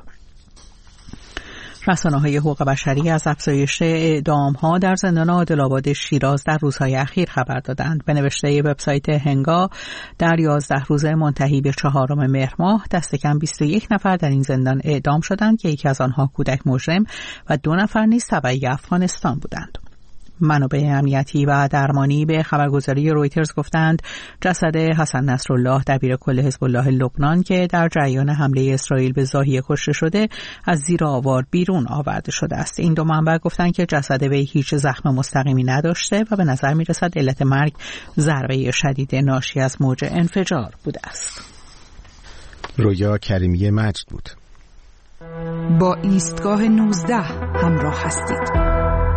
رسانه‌های حقوق بشری از افزایش اعدام‌ها در زندان عادل‌آباد شیراز در روزهای اخیر خبر دادند. به نوشته وبسایت هنگا در 11 روز منتهی به 4 مهر ماه دست کم 21 نفر در این زندان اعدام شدند که یکی از آنها کودک مجرم و 2 نفر نیز تبعی افغانستان بودند. منابع امنیتی و درمانی به خبرگزاری رویترز گفتند جسد حسن نصرالله دبیر کل حزب الله لبنان که در جریان حمله اسرائیل به ضاحیه کشته شده از زیر آوار بیرون آورده شده است. این 2 منبع گفتند که جسد وی هیچ زخم مستقیمی نداشته و به نظر می‌رسد علت مرگ ضربه شدید ناشی از موج انفجار بوده است. رویا کریمی مجد بود. با ایستگاه 19 همراه هستید.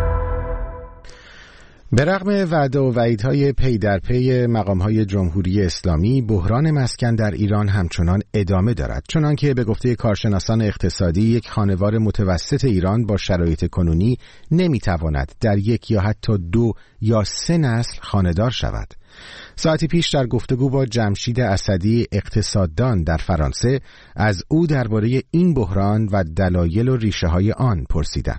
به رغم وعده و وعیدهای پی در پی مقامهای جمهوری اسلامی، بحران مسکن در ایران همچنان ادامه دارد، چنان که به گفته کارشناسان اقتصادی یک خانوار متوسط ایران با شرایط کنونی نمیتواند در 1 یا حتی 2 یا 3 نسل خانه‌دار شود. ساعتی پیش در گفتگو با جمشید اسدی اقتصاددان در فرانسه از او درباره این بحران و دلایل و ریشه‌های آن پرسیدم.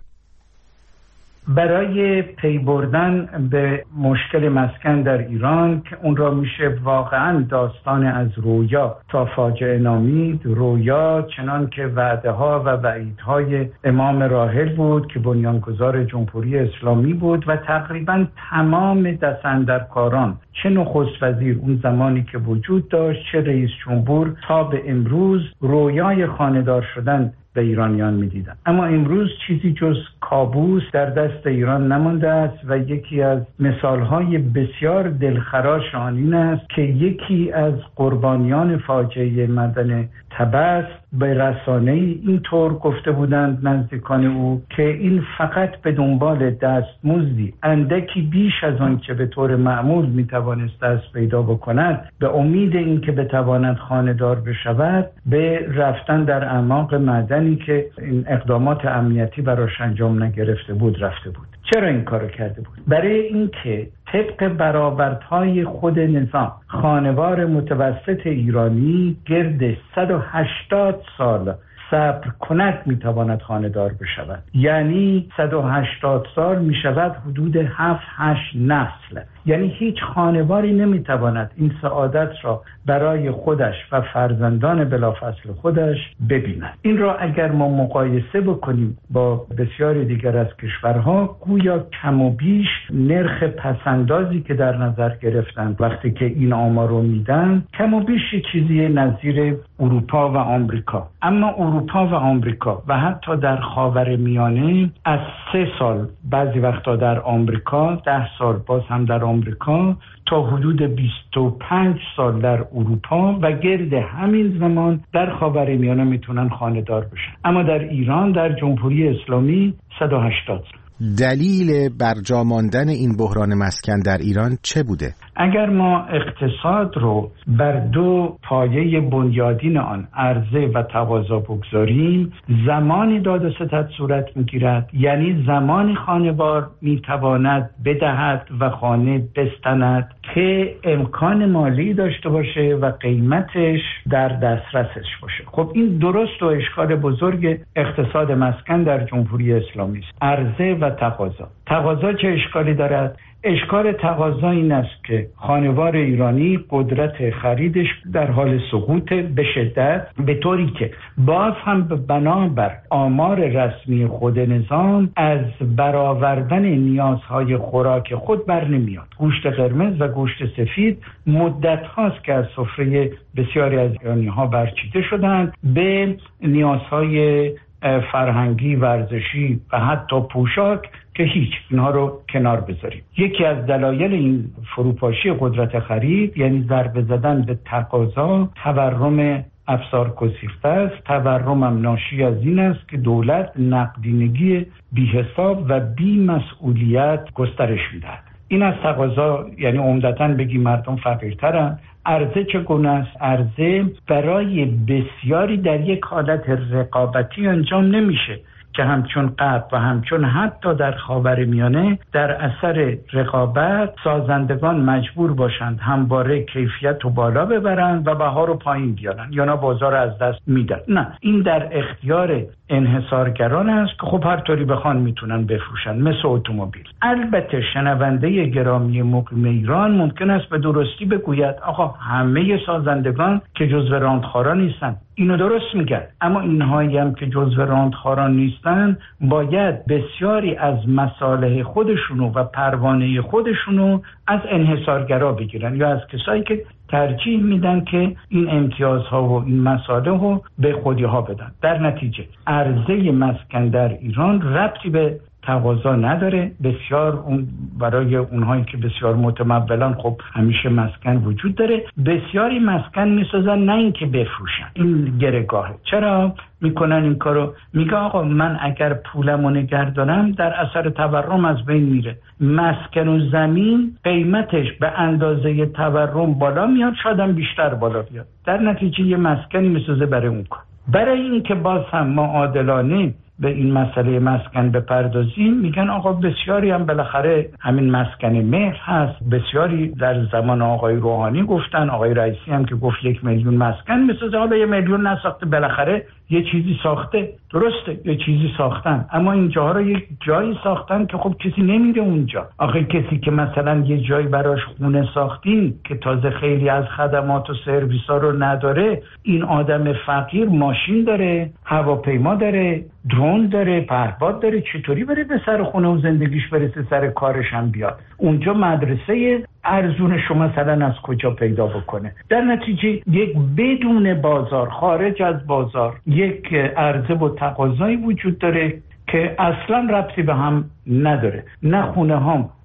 برای پی بردن به مشکل مسکن در ایران که اون را میشه واقعا داستان از رویا تا فاجعه نامید. رویا چنان که وعده ها و وعیدهای امام راحل بود که بنیانگذار جمهوری اسلامی بود و تقریبا تمام دستاندرکاران، چه نخست وزیر اون زمانی که وجود داشت، چه رئیس جمهور، تا به امروز رویای خانه‌دار شدن به ایرانیان می‌دیدن. اما امروز چیزی جز کابوس در دست ایران نمانده است و یکی از مثال‌های بسیار دلخراش آن این است که یکی از قربانیان فاجعه معدن طبس به رسانه اینطور گفته بودند نزدیکان او که این فقط به دنبال دستمزدی اندکی بیش از آن که به طور معمول میتوانست دست پیدا بکند، به امید اینکه بتواند خانه‌دار بشود، به رفتن در اعماق معدنی که این اقدامات امنیتی براش انجام نگرفته بود رفته بود. چرا این کارو کرده بود؟ برای اینکه طبق برآوردهای خود نظام خانوار متوسط ایرانی گرد 180 سال صبر کند میتواند خانه‌دار بشود. یعنی 180 سال میشود حدود 7-8 نسل. یعنی هیچ خانواری نمیتواند این سعادت را برای خودش و فرزندان بلافاصله خودش ببیند. این را اگر ما مقایسه بکنیم با بسیاری دیگر از کشورها، گویا کم و بیش نرخ پسندازی که در نظر گرفتن وقتی که این آمار رو میدن کم و بیش چیزی نظیر اروپا و آمریکا. اما اروپا و آمریکا و حتی در خاورمیانه از 3 سال بعضی وقتا در آمریکا، 10 سال باز هم در آمریکا، تا حدود 25 سال در اروپا و گرد همین زمان در خاورمیانه میتونن خانه‌دار بشن. اما در ایران، در جمهوری اسلامی 180 سال. دلیل برجا ماندن این بحران مسکن در ایران چه بوده؟ اگر ما اقتصاد رو بر 2 پایه بنیادین آن، عرضه و تقاضا بگذاریم، زمانی داد و ستد صورت میگیرد. یعنی زمانی خانوار میتواند بدهد و خانه بستند که امکان مالی داشته باشه و قیمتش در دسترسش باشه. خب این درست و اشکال بزرگ اقتصاد مسکن در جمهوری اسلامی است. عرضه و تقاضا. تقاضا چه اشکالی دارد؟ اشکال تقاضا این است که خانوار ایرانی قدرت خریدش در حال سقوط به شدت، به طوری که باز هم بنابر آمار رسمی خود نظام از برآوردن نیازهای خوراک خود بر نمیاد. گوشت قرمز و گوشت سفید مدت هاست که از سفره بسیاری از ایرانی ها برچیده شدند، به نیازهای فرهنگی، ورزشی و حتی پوشاک که هیچ، اینها رو کنار بذاریم. یکی از دلایل این فروپاشی قدرت خرید، یعنی ضربه زدن به تقاضا، تورم افزار گسیخته است. تورم هم ناشی از این است که دولت نقدینگی بی حساب و بی مسئولیت گسترش میدهد. این از تقاضا، یعنی عمدتاً بگی مردم فقیرترن. عرضه چگونه است؟ عرضه برای بسیاری در یک حالت رقابتی انجام نمیشه که همچون قبل و همچون حتی در خاورمیانه در اثر رقابت سازندگان مجبور باشند همواره کیفیت رو بالا ببرند و بها رو پایین بیارن یا نه بازار از دست میدن. نه، این در اختیار انحصارگران است که خب هر طوری بخوان میتونن بفروشن، مثل اتومبیل. البته شنونده گرامی مقیم ایران ممکن است به درستی بگوید آقا همه سازندگان که جزو راندخواران نیستن. اینو درست میگن، اما اینهایی هم که جزو راندخواران نیستن باید بسیاری از مصالح خودشونو و پروانه خودشونو از انحصارگرا بگیرن یا از کسایی که ترجیح میدن که این امتیازها و این مصالح رو به خودی‌ها بدن. در نتیجه عرضه مسکن در ایران ربطی به تقاضا نداره. بسیار برای اونهایی که بسیار متمولن خب همیشه مسکن وجود داره. بسیاری مسکن میسازن نه اینکه بفروشن. این گرهگاهه. چرا میکنن این کارو؟ میگه آقا من اگر پولمو نگهدارم در اثر تورم از بین میره. مسکن و زمین قیمتش به اندازه تورم بالا میاد، شاید هم بیشتر بالا بیاد. در نتیجه یه مسکنی میسازه برای اون کار. برای اینکه باز هم ما عادلانه به این مسئله مسکن بپردازیم، میگن آقا بسیاری هم بالاخره همین مسکن مهر هست. بسیاری در زمان آقای روحانی گفتن، آقای رئیسی هم که گفت 1 میلیون مسکن میسازه. حالا 1 میلیون نساخته، بالاخره یه چیزی ساخته. درسته یه چیزی ساختن، اما این جاها رو یک جایی ساختن که خب کسی نمیره اونجا. آخه کسی که مثلا یه جایی براش خونه ساختین که تازه خیلی از خدمات و سرویس‌ها رو نداره، این آدم فقیر ماشین داره، هواپیما داره، درون داره، پهپاد داره، چطوری بره به سر خونه و زندگیش برسه، سر کارش هم بیاد؟ اونجا مدرسه ارزونش رو مثلا از کجا پیدا بکنه؟ در نتیجه یک بدون بازار، خارج از بازار، یک عرضه و تقاضایی وجود داره که اصلا ربطی به هم نداره. نه خونه هام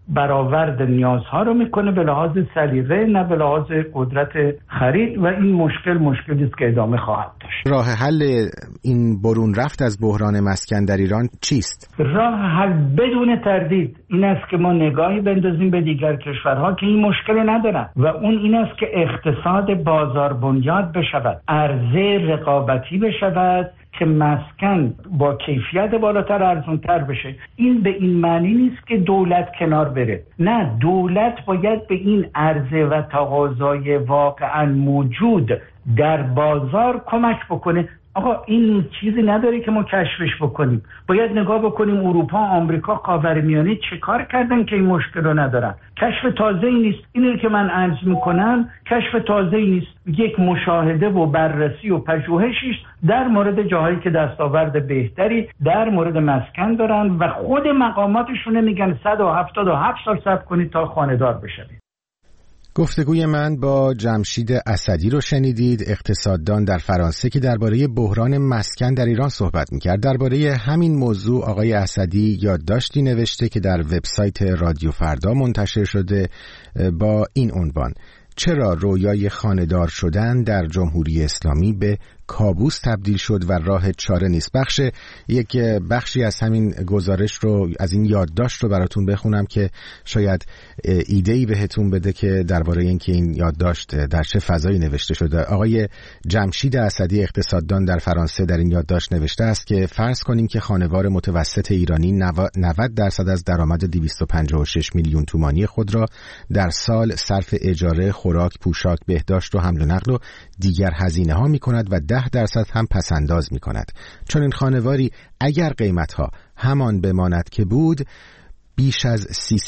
برآورد نیازها رو میکنه به لحاظ سلیقه نه به لحاظ قدرت خرید و این مشکلی است که ادامه خواهد داشت. راه حل این برون رفت از بحران مسکن در ایران چیست؟ راه حل بدون تردید این است که ما نگاهی بندازیم به دیگر کشورها که این مشکل ندارن و اون این است که اقتصاد بازار بنیاد بشود، عرضه رقابتی بشود که مسکن با کیفیت بالاتر ارزان‌تر بشه. این به این معنی نیست که دولت کنار بره، نه، دولت باید به این عرضه و تقاضای واقعا موجود در بازار کمک بکنه. آقا این چیزی نداره که ما کشفش بکنیم، باید نگاه بکنیم اروپا، آمریکا، خاورمیانه چه کار کردن که این مشکل رو ندارن. کشف تازه‌ای نیست، اینی که من عرض میکنم کشف تازه‌ای نیست، یک مشاهده و بررسی و پژوهشی در مورد جاهایی که دستاورد بهتری در مورد مسکن دارن و خود مقاماتشون میگن 177 سال صبر کنید تا خانه‌دار بشید. گفتگوی من با جمشید اسدی رو شنیدید، اقتصاددان در فرانسه که درباره بحران مسکن در ایران صحبت می‌کرد. درباره همین موضوع آقای اسدی یادداشتی نوشته که در وبسایت رادیو فردا منتشر شده با این عنوان: چرا رویای خانه‌دار شدن در جمهوری اسلامی به کابوس تبدیل شد و راه چاره نیست. یک بخشی از همین گزارش رو، از این یادداشت رو براتون بخونم که شاید ایده‌ای بهتون بده که درباره اینکه این یادداشت در چه فضایی نوشته شده. آقای جمشید اسدی اقتصاددان در فرانسه در این یادداشت نوشته است که فرض کنیم که خانوار متوسط ایرانی 90% از درآمد 256 میلیون تومانی خود را در سال صرف اجاره، خوراک، پوشاک، بهداشت و حمل و نقل و دیگر هزینه‌ها می‌کند و 10% هم پس‌انداز می‌کند. چون این خانواری اگر قیمت‌ها همان بماند که بود، بیش از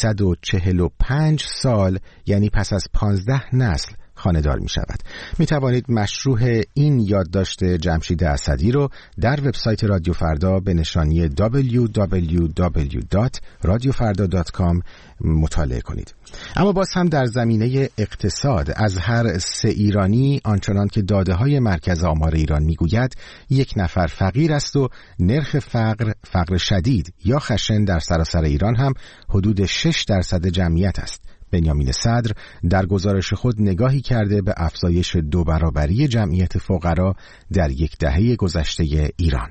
345 سال، یعنی پس از 15 نسل خانه‌دار می شود. می توانید مشروح این یادداشت جمشید اسدی رو در وبسایت رادیو فردا به نشانی www.radiofarda.com مطالعه کنید. اما باز هم در زمینه اقتصاد، از هر 3 ایرانی آنچنان که داده‌های مرکز آمار ایران میگوید 1 نفر فقیر است و نرخ فقر شدید یا خشن در سراسر ایران هم حدود 6% جمعیت است. بنیامین صدر در گزارش خود نگاهی کرده به افزایش 2 برابری جمعیت فقرا در 10 دهه گذشته ایران.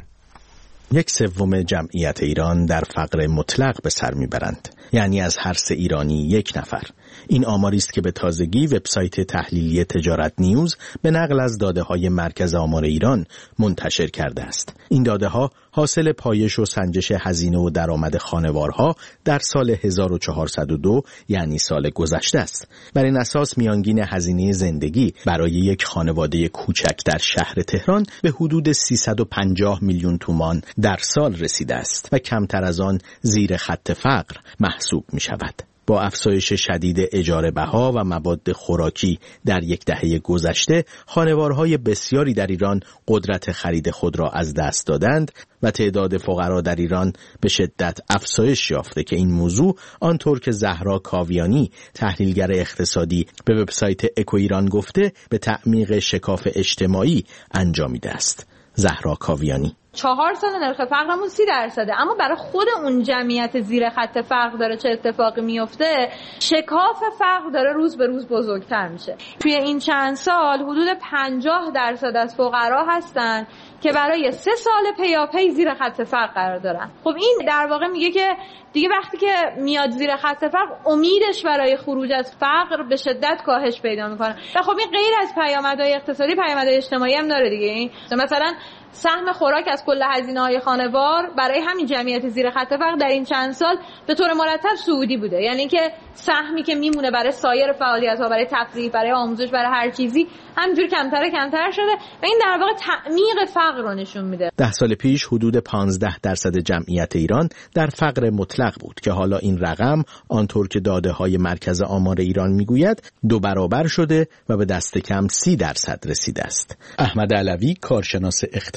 1/3 جمعیت ایران در فقر مطلق به سر میبرند، یعنی از هر 3 ایرانی 1 نفر. این آماری است که به تازگی وبسایت تحلیلی تجارت نیوز به نقل از داده‌های مرکز آمار ایران منتشر کرده است. این داده‌ها حاصل پایش و سنجش هزینه و درآمد خانوارها در سال 1402 یعنی سال گذشته است. بر این اساس میانگین هزینه زندگی برای یک خانواده کوچک در شهر تهران به حدود 350 میلیون تومان در سال رسیده است و کمتر از آن زیر خط فقر محسوب می شود. با افزایش شدید اجاره بها و مواد خوراکی در 10 دهه گذشته، خانوارهای بسیاری در ایران قدرت خرید خود را از دست دادند و تعداد فقرا در ایران به شدت افزایش یافته که این موضوع آنطور که زهرا کاویانی تحلیلگر اقتصادی به وبسایت اکو ایران گفته به تعمیق شکاف اجتماعی انجامیده است. زهرا کاویانی: 4 سال نرخ فقرمون 30%، اما برای خود اون جمعیت زیر خط فقر داره چه اتفاقی میفته؟ شکاف فقر داره روز به روز بزرگتر میشه. توی این چند سال حدود 50% از فقرا هستن که برای 3 سال پیاپی زیر خط فقر قرار دارن. خب این در واقع میگه که دیگه وقتی که میاد زیر خط فقر، امیدش برای خروج از فقر به شدت کاهش پیدا میکنه. و خب این غیر از پیامدهای اقتصادی، پیامدهای اجتماعی هم داره دیگه. مثلا سهم خوراک از کل هزینه‌های خانوار برای همین جمعیت زیر خط فقر در این چند سال به طور مرتب صعودی بوده. یعنی اینکه سهمی که میمونه برای سایر فعالیت‌ها، برای تفریح، برای آموزش، برای هر چیزی، همینجوری کمتر شده و این در واقع تعمیق فقر رو نشون میده. 10 سال پیش حدود 15% جمعیت ایران در فقر مطلق بود که حالا این رقم آنطور که داده‌های مرکز آمار ایران میگوید 2 برابر شده و به دست کم 30% رسیده است. احمد علوی، کارشناس اقتصاد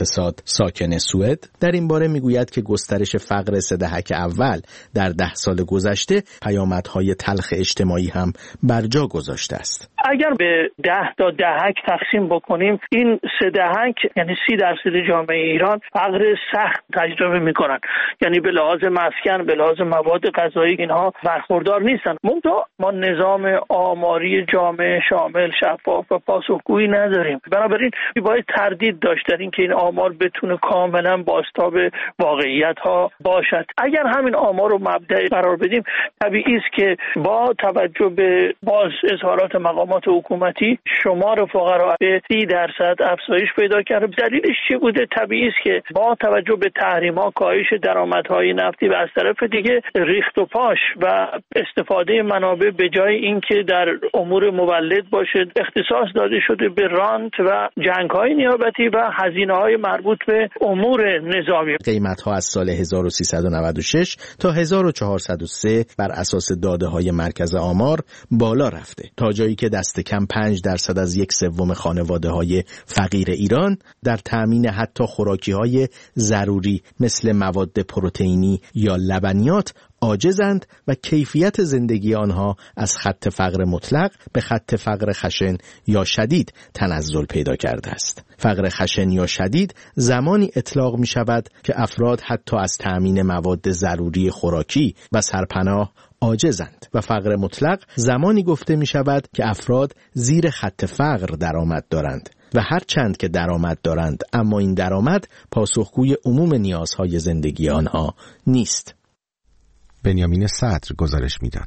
اقتصاد ساکن سوئد در این باره میگوید که گسترش فقر 3 دهک اول در 10 سال گذشته پیامدهای تلخ اجتماعی هم بر جا گذاشته است. اگر به 10 تا دهک تقسیم بکنیم، این 3 دهک یعنی 30% جامعه ایران فقر سخت تجربه میکنن، یعنی به لحاظ مسکن، به لحاظ مواد غذایی اینها برخوردار نیستن. منتها ما نظام آماری جامع شامل، شفاف و پاسخگویی نداریم. بنابراین باید تردید داشت در اینکه این آمار بتونه کاملا بازتاب واقعیت ها باشد. اگر همین آمار رو مبدأ قرار بدیم، طبیعی است که با توجه به باز اظهارات مقامات حکومتی شمار فقرا به 30% افزایش پیدا کرده. دلیلش چی بوده؟ طبیعی است که با توجه به تحریم‌ها، کاهش درآمدهای نفتی و از طرف دیگه ریخت و پاش و استفاده منابع به جای اینکه در امور مولد باشه اختصاص داده شده به رانت و جنگ‌های نیابتی و هزینه‌های مربوط به امور نظامی. قیمت‌ها از سال 1396 تا 1403 بر اساس داده‌های مرکز آمار بالا رفته، تا جایی که دست کم 5% از 1/3 خانواده‌های فقیر ایران در تأمین حتی خوراکی‌های ضروری مثل مواد پروتئینی یا لبنیات عاجزند و کیفیت زندگی آنها از خط فقر مطلق به خط فقر خشن یا شدید تنزل پیدا کرده است. فقر خشن یا شدید زمانی اطلاق می شود که افراد حتی از تأمین مواد ضروری خوراکی و سرپناه عاجزند و فقر مطلق زمانی گفته می شود که افراد زیر خط فقر درآمد دارند و هر چند که درآمد دارند اما این درآمد پاسخگوی عموم نیازهای زندگی آنها نیست. بنیامین صدر گزارش میداد.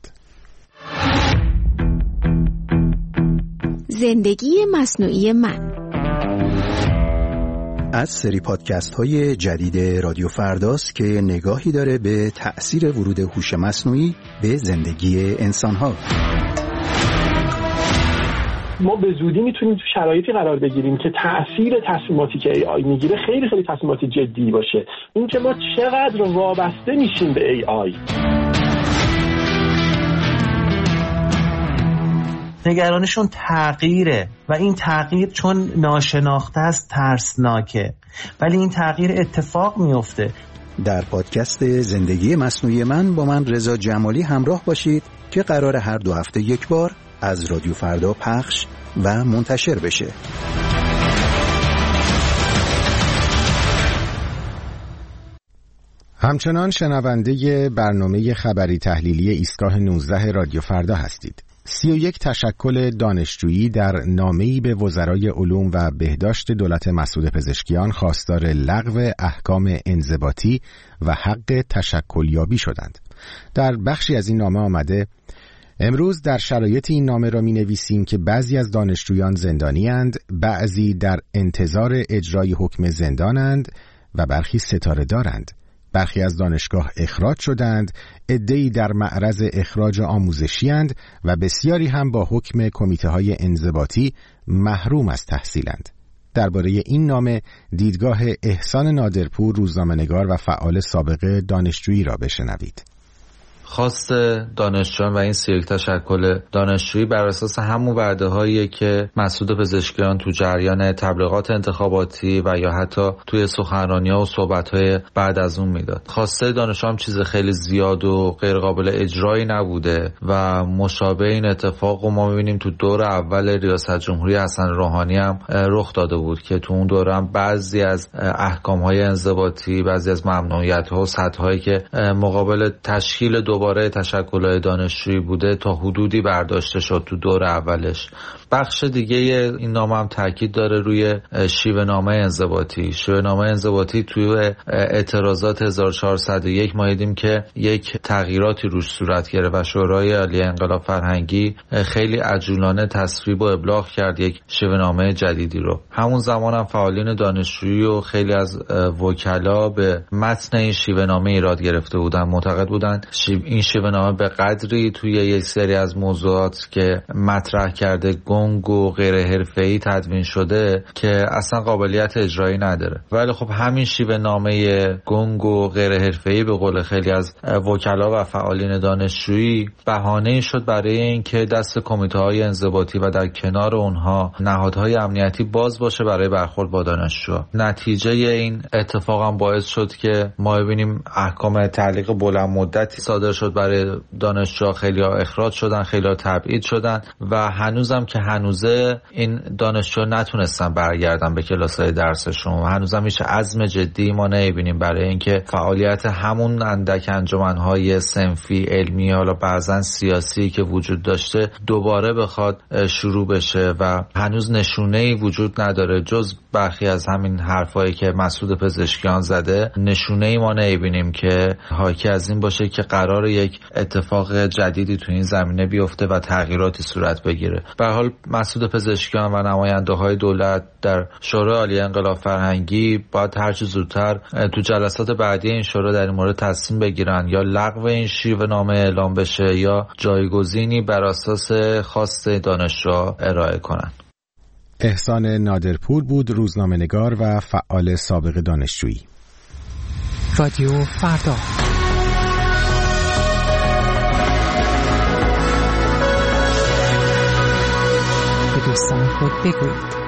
زندگی مصنوعی من از سری پادکست های جدید رادیو فرداست که نگاهی داره به تأثیر ورود هوش مصنوعی به زندگی انسان ها. ما به زودی میتونیم تو شرایطی قرار بگیریم که تأثیر تصمیماتی که AI میگیره خیلی خیلی تصمیمات جدی باشه. این که ما چقدر وابسته میشیم به AI. نگرانشون تغییره و این تغییر چون ناشناخته است ترسناکه، ولی این تغییر اتفاق میفته. در پادکست زندگی مصنوعی من با من رضا جمالی همراه باشید که قرار هر 2 هفته یک بار از رادیو فردا پخش و منتشر بشه. همچنان شنونده برنامه خبری تحلیلی ایستگاه 19 رادیو فردا هستید. 31 تشکل دانشجویی در نامه‌ای به وزرای علوم و بهداشت دولت مسعود پزشکیان خواستار لغو احکام انضباطی و حق تشکلیابی شدند. در بخشی از این نامه آمده: امروز در شرایط این نامه را می نویسیم که بعضی از دانشجویان زندانی‌اند، بعضی در انتظار اجرای حکم زندانند و برخی ستاره دارند. برخی از دانشگاه اخراج شدند، عده‌ای در معرض اخراج آموزشی‌اند و بسیاری هم با حکم کمیته‌های انضباطی محروم از تحصیلند. درباره این نامه دیدگاه احسان نادرپور، روزنامه‌نگار و فعال سابق دانشجویی را بشنوید. خواست دانشجویان و این 31 تشکل دانشجویی بر اساس همون وعده‌هایی که مسعود پزشکیان تو جریان تبلیغات انتخاباتی و یا حتی توی سخنرانی‌ها و صحبت‌های بعد از اون میداد. خواسته دانشجویان چیز خیلی زیاد و غیر قابل اجرایی نبوده و مشابه این اتفاق رو ما می‌بینیم تو دور اول ریاست جمهوری حسن روحانی هم رخ داده بود که تو اون دوره هم بعضی از احکام‌های انضباطی، بعضی از ممنوعیت‌ها و سدهایی که مقابل تشکیل دوباره تشکل‌های دانشجویی بوده تا حدودی برداشته شد تو دور اولش. بخش دیگه این نامه هم تاکید داره روی شیوه نامه انضباطی. شیوه نامه انضباطی توی اعتراضات 1401 ما دیدیم که یک تغییراتی روش صورت گرفت و شورای عالی انقلاب فرهنگی خیلی عجولانه تصویب و ابلاغ کرد یک شیوه نامه جدیدی رو. همون زمان هم فعالین دانشجویی و خیلی از وکلا به متن این شیوه نامه ایراد گرفته بودن، معتقد بودن این شیوه نامه به قدری توی یک سری از موضوعات که مطرح کرده گنگ و غیر حرفه‌ای تدوین شده که اصلا قابلیت اجرایی نداره. ولی خب همین شیوه نامه گنگ و غیر حرفه‌ای به قول خیلی از وکلا و فعالین دانشجویی بهانه‌ای شد برای اینکه دست کمیته‌های انضباطی و در کنار اونها نهادهای امنیتی باز باشه برای برخورد با دانشجوها. نتیجه این اتفاق هم باعث شد که ما ببینیم احکام تعلیق بلند مدتی صادر شد برای دانشجوها، خیلی‌ها اخراج شدن، خیلی‌ها تبعید شدن و هنوزم که هنوزه این دانشجوها نتونستن برگردن به کلاس‌های درسشون و هنوزم هیچ عزم جدی ما نمی‌بینیم برای اینکه فعالیت همون اندک انجمن‌های صنفی علمی حالا بعضن سیاسی که وجود داشته دوباره بخواد شروع بشه و هنوز نشونه‌ای وجود نداره جز برخی از همین حرفایی که مسعود پزشکیان زده. نشونه‌ای ما نمی‌بینیم که حاکی از این باشه که قرار یک اتفاق جدیدی تو این زمینه بیفته و تغییراتی صورت بگیره. به هر حال مسعود پزشکیان و نماینده‌های دولت در شورای عالی انقلاب فرهنگی باید هر چه زودتر تو جلسات بعدی این شورا در این مورد تصمیم بگیرن یا لغو این شیوه نامه اعلام بشه یا جایگزینی بر اساس خواست دانشجوها ارائه کنن. احسان نادرپور بود، روزنامه‌نگار و فعال سابق دانشجویی. رادیو فردا. به دوستان خود بگویید.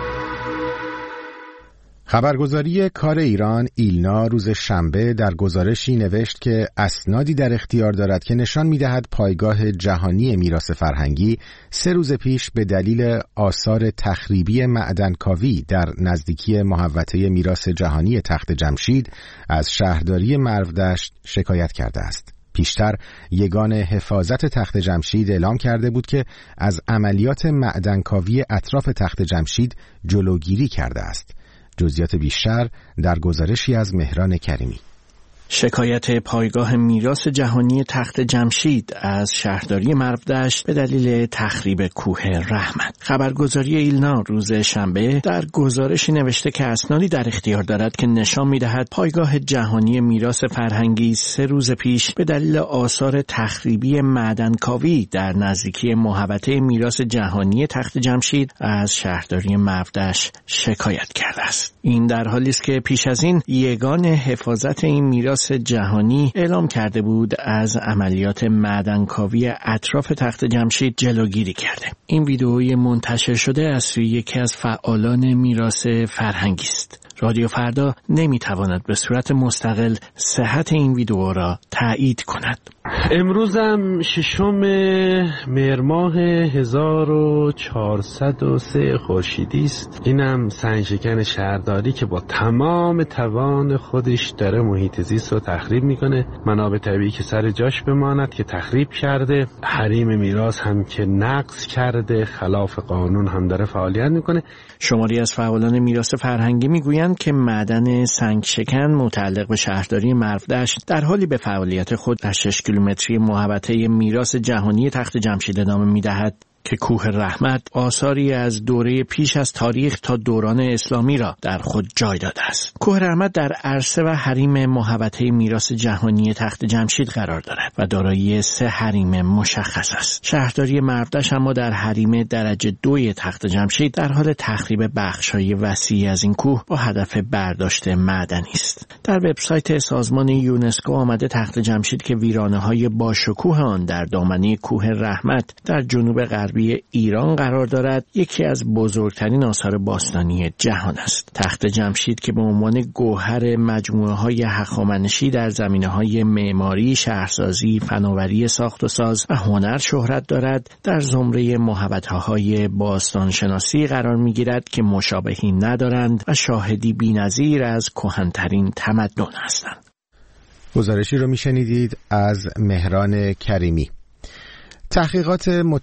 خبرگزاری کار ایران ایلنا روز شنبه در گزارشی نوشت که اسنادی در اختیار دارد که نشان می‌دهد پایگاه جهانی میراث فرهنگی 3 روز پیش به دلیل آثار تخریبی معدنکاوی در نزدیکی محوطه میراث جهانی تخت جمشید از شهرداری مرودشت شکایت کرده است. پیشتر یگان حفاظت تخت جمشید اعلام کرده بود که از عملیات معدنکاوی اطراف تخت جمشید جلوگیری کرده است. جزئیات بیشتر در گزارشی از مهران کریمی. شکایت پایگاه میراث جهانی تخت جمشید از شهرداری مرودشت به دلیل تخریب کوه رحمت. خبرگزاری ایلنا روز شنبه در گزارشی نوشته که اسنادی در اختیار دارد که نشان می‌دهد پایگاه جهانی میراث فرهنگی 3 روز پیش به دلیل آثار تخریبی معدنکاوی در نزدیکی محوطه میراث جهانی تخت جمشید از شهرداری مرودشت شکایت کرده است. این در حالی است که پیش از این یگان حفاظت این میراث جهانی اعلام کرده بود از عملیات معدنکاوی اطراف تخت جمشید جلوگیری کرده. این ویدئوی منتشر شده از سوی یکی از فعالان میراث فرهنگی است. رادیو فردا نمیتواند به صورت مستقل صحت این ویدئو را تایید کند. امروزم 6 مهر ماه 1403 خورشیدی است. اینم سنگشکن شهرداری که با تمام توان خودش داره محیط زیست رو تخریب میکنه. منابع طبیعی که سر جاش بماند که تخریب کرده، حریم میراث هم که نقض کرده، خلاف قانون هم داره فعالیت میکنه. شماری از فعالان میراث فرهنگی میگویند که معدن سنگشکن متعلق به شهرداری مرودشت در حالی به فعالیت خود در 6 کیلومتری محوطه میراث جهانی تخت جمشید ادامه میدهد که کوه رحمت آثاری از دوره پیش از تاریخ تا دوران اسلامی را در خود جای داده است. کوه رحمت در عرصه و حریم محوطه میراث جهانی تخت جمشید قرار دارد و دارای 3 حریم مشخص است. شهرداری مرودشت اما در حریم درجه 2 تخت جمشید در حال تخریب بخش‌های وسیعی از این کوه با هدف برداشت معدنی است. در وبسایت سازمان یونسکو آمده تخت جمشید که ویرانه‌های باشکوه آن در دامنه کوه رحمت در جنوب غربی ایران قرار دارد یکی از بزرگترین آثار باستانی جهان است. تخت جمشید که به عنوان گوهر مجموعه‌های هخامنشی در زمینه‌های معماری، شهرسازی، فناوری ساخت و ساز و هنر شهرت دارد، در زمره محوطه‌های باستانشناسی قرار می‌گیرد که مشابهی ندارند و شاهدی بی‌نظیر از کهن‌ترین تمدن هستند. گزارشی رو می‌شنیدید از مهران کریمی. تحقیقات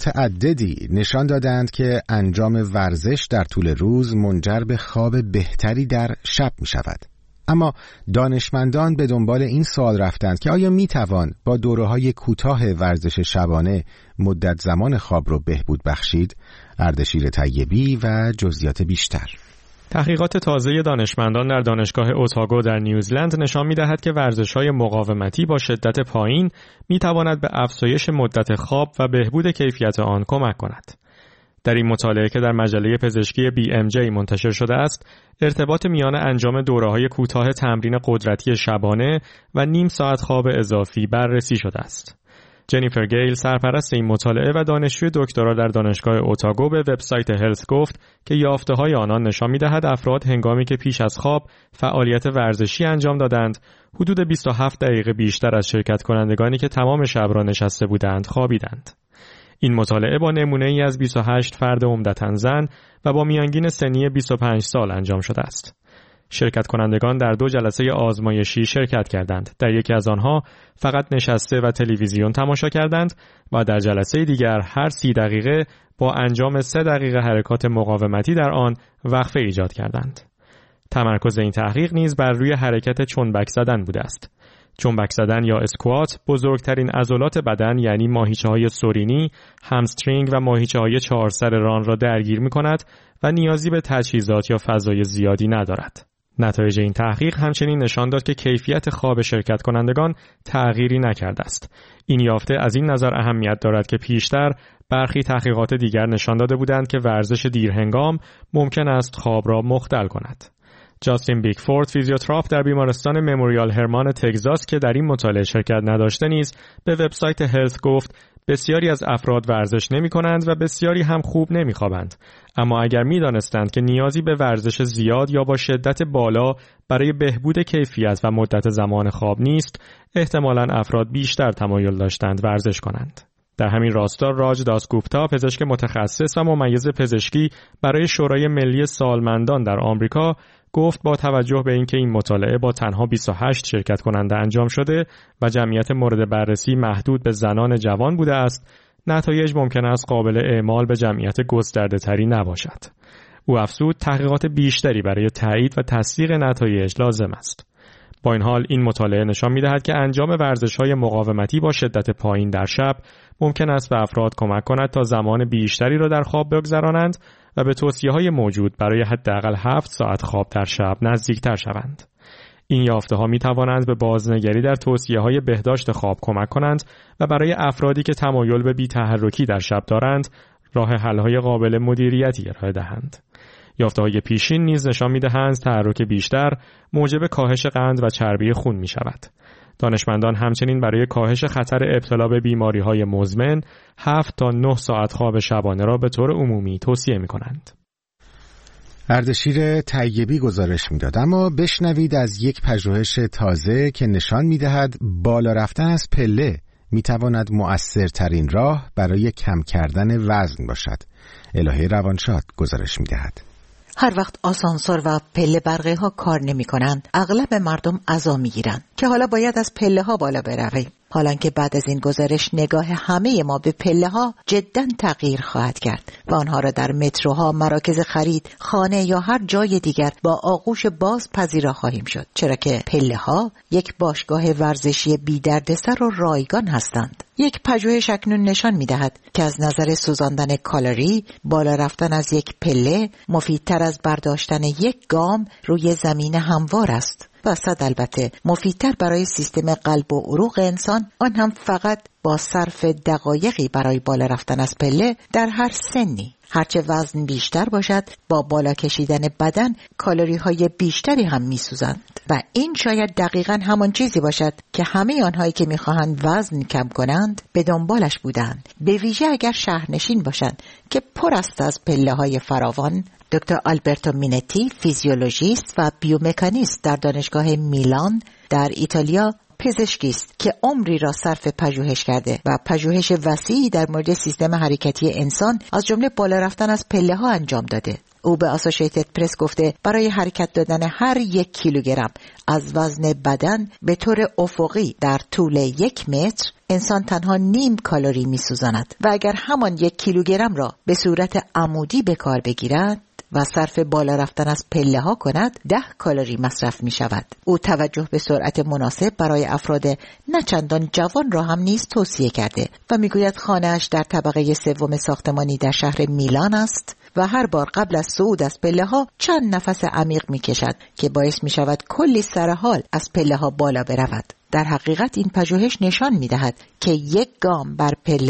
متعددی نشان دادند که انجام ورزش در طول روز منجر به خواب بهتری در شب می شود. اما دانشمندان به دنبال این سوال رفتند که آیا می توان با دوره‌های کوتاه ورزش شبانه مدت زمان خواب رو بهبود بخشید؟ اردشیر طیبی و جزئیات بیشتر. تحقیقات تازه دانشمندان در دانشگاه اوتاگو در نیوزلند نشان می‌دهد که ورزش‌های مقاومتی با شدت پایین می‌تواند به افزایش مدت خواب و بهبود کیفیت آن کمک کند. در این مطالعه که در مجله پزشکی BMJ منتشر شده است، ارتباط میان انجام دوره‌های کوتاه تمرین قدرتی شبانه و نیم ساعت خواب اضافی بررسی شده است. جنیفر گیل، سرپرست این مطالعه و دانشجوی دکترا در دانشگاه اوتاگو، به وبسایت هلث گفت که یافته‌های آنان نشان می‌دهد افراد هنگامی که پیش از خواب فعالیت ورزشی انجام دادند، حدود 27 دقیقه بیشتر از شرکت کنندگانی که تمام شب را نشسته بودند خوابیدند. این مطالعه با نمونه‌ای از 28 فرد عمدتاً زن و با میانگین سنی 25 سال انجام شده است. شرکت کنندگان در 2 جلسه آزمایشی شرکت کردند. در یکی از آنها فقط نشسته و تلویزیون تماشا کردند و در جلسه دیگر هر 30 دقیقه با انجام 3 دقیقه حرکات مقاومتی در آن وقفه ایجاد کردند. تمرکز این تحقیق نیز بر روی حرکت چنبک زدن بوده است. چنبک زدن یا اسکوات بزرگترین عضلات بدن یعنی ماهیچه‌های سورینی، همسترینگ و ماهیچه‌های 4 سر ران را درگیر می‌کند و نیازی به تجهیزات یا فضای زیادی ندارد. نتایج این تحقیق همچنین نشان داد که کیفیت خواب شرکت کنندگان تغییری نکرده است. این یافته از این نظر اهمیت دارد که پیشتر برخی تحقیقات دیگر نشان داده بودند که ورزش دیرهنگام ممکن است خواب را مختل کند. جاستین بیکفورد، فیزیوتراپ در بیمارستان مموریال هرمان تگزاس که در این مطالعه شرکت نداشته نیز به وبسایت هلث گفت بسیاری از افراد ورزش نمی کنند و بسیاری هم خوب نمی خوابند. اما اگر می دانستند که نیازی به ورزش زیاد یا با شدت بالا برای بهبود کیفیت و مدت زمان خواب نیست، احتمالاً افراد بیشتر تمایل داشتند ورزش کنند. در همین راستا راج داسگوپتا، پزشک متخصص و ممیز پزشکی برای شورای ملی سالمندان در آمریکا، گفت با توجه به اینکه این مطالعه با تنها 28 شرکت کننده انجام شده و جمعیت مورد بررسی محدود به زنان جوان بوده است، نتایج ممکن است قابل اعمال به جمعیت گسترده تری نباشد. او افزود تحقیقات بیشتری برای تایید و تصدیق نتایج لازم است. با این حال این مطالعه نشان می‌دهد که انجام ورزش‌های مقاومتی با شدت پایین در شب ممکن است به افراد کمک کند تا زمان بیشتری را در خواب بگذرانند و به توصیه‌های موجود برای حداقل 7 ساعت خواب در شب نزدیکتر شوند. این یافته‌ها می‌توانند به بازنگری در توصیه‌های بهداشت خواب کمک کنند و برای افرادی که تمایل به بی‌تحرکی در شب دارند، راه حل‌های قابل مدیریتی ارائه دهند. یافته‌های پیشین نیز نشان می‌دهند تحرک بیشتر موجب کاهش قند و چربی خون می‌شود. دانشمندان همچنین برای کاهش خطر ابتلا به بیماری‌های مزمن 7 تا 9 ساعت خواب شبانه را به طور عمومی توصیه می‌کنند. اردشیر طیبی گزارش می‌داد، اما بشنوید از یک پژوهش تازه که نشان می‌دهد بالا رفتن از پله می‌تواند مؤثرترین راه برای کم کردن وزن باشد. الهه روانشاد گزارش می‌دهد. هر وقت آسانسور و پله برقی ها کار نمی کنند، اغلب مردم عزا می گیرند که حالا باید از پله ها بالا برویم. حالا که بعد از این گزارش نگاه همه ما به پله ها جداً تغییر خواهد کرد و آنها را در متروها، مراکز خرید، خانه یا هر جای دیگر با آغوش باز پذیرا خواهیم شد، چرا که پله ها یک باشگاه ورزشی بی دردسر و رایگان هستند. یک پژوهش اکنون نشان می‌دهد که از نظر سوزاندن کالری، بالا رفتن از یک پله مفیدتر از برداشتن یک گام روی زمین هموار است. و صد البته مفیدتر برای سیستم قلب و عروق انسان، آن هم فقط با صرف دقایقی برای بالا رفتن از پله در هر سنی. هرچه وزن بیشتر باشد، با بالا کشیدن بدن کالری های بیشتری هم می سوزند و این شاید دقیقاً همان چیزی باشد که همه آنهایی که می خواهند وزن کم کنند به دنبالش بودند، به ویژه اگر شهرنشین باشند که پر است از پله های فراوان. دکتر آلبرتو مینتی، فیزیولوژیست و بیومکانیست در دانشگاه میلان در ایتالیا، پزشکی است که عمری را صرف پژوهش کرده و پژوهش وسیعی در مورد سیستم حرکتی انسان از جمله بالا رفتن از پله ها انجام داده. او به اسوسییتد پرس گفته برای حرکت دادن هر 1 کیلوگرم از وزن بدن به طور افقی در طول 1 متر انسان تنها نیم کالری می سوزاند و اگر همان 1 کیلوگرم را به صورت عمودی به کار بگیرد و صرف بالا رفتن از پله ها کند 10 کالری مصرف می شود. او توجه به سرعت مناسب برای افراد نه چندان جوان را هم نیز توصیه کرده و می گوید خانه‌اش در طبقه 3 ساختمانی در شهر میلان است و هر بار قبل از صعود از پله ها چند نفس عمیق می کشد که باعث می شود کلی سرحال از پله ها بالا برود. در حقیقت این پژوهش نشان می دهد که 1 گام بر پله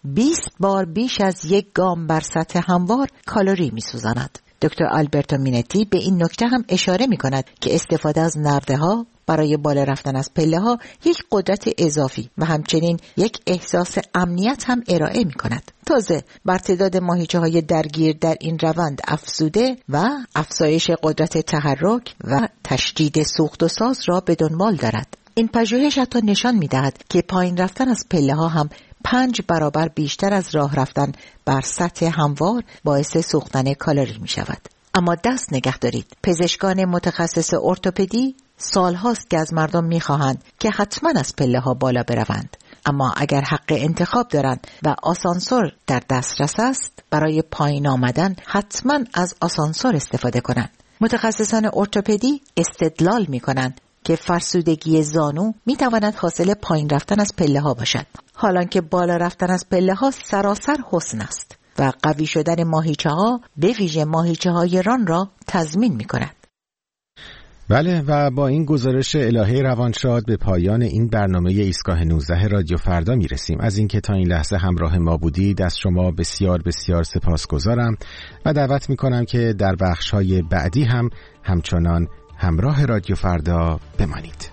20 بار بیش از یک گام بر سطح هموار کالری می‌سوزاند. دکتر آلبرتو مینتی به این نکته هم اشاره می‌کند که استفاده از نرده‌ها برای بالا رفتن از پله‌ها یک قدرت اضافی و همچنین یک احساس امنیت هم ارائه می‌کند. تازه بر تعداد ماهیچه‌های درگیر در این روند افزوده و افزایش قدرت تحرک و تشدید سوخت و ساز را به دنبال دارد. این پژوهش حتی نشان می‌دهد که پایین رفتن از پله‌ها هم 5 برابر بیشتر از راه رفتن بر سطح هموار باعث سوختن کالری می‌شود. اما دست نگه دارید، پزشکان متخصص ارتوپدی سالهاست که از مردم می‌خواهند که حتما از پله‌ها بالا بروند، اما اگر حق انتخاب دارند و آسانسور در دسترس است، برای پایین آمدن حتما از آسانسور استفاده کنند. متخصصان ارتوپدی استدلال می‌کنند که فرسودگی زانو می‌تواند حاصل پایین رفتن از پله‌ها باشد، حالانکه بالا رفتن از پله‌ها سراسر حسن است و قوی شدن ماهیچه‌ها به ویژه ماهیچه‌های ران را تضمین می‌کند. بله، و با این گزارش الهه روانشاد به پایان این برنامه ایستگاه 19 رادیو فردا میرسیم. از اینکه تا این لحظه همراه ما بودید از شما بسیار بسیار سپاسگزارم و دعوت میکنم که در بخش‌های بعدی هم همچنان همراه رادیو فردا بمانید.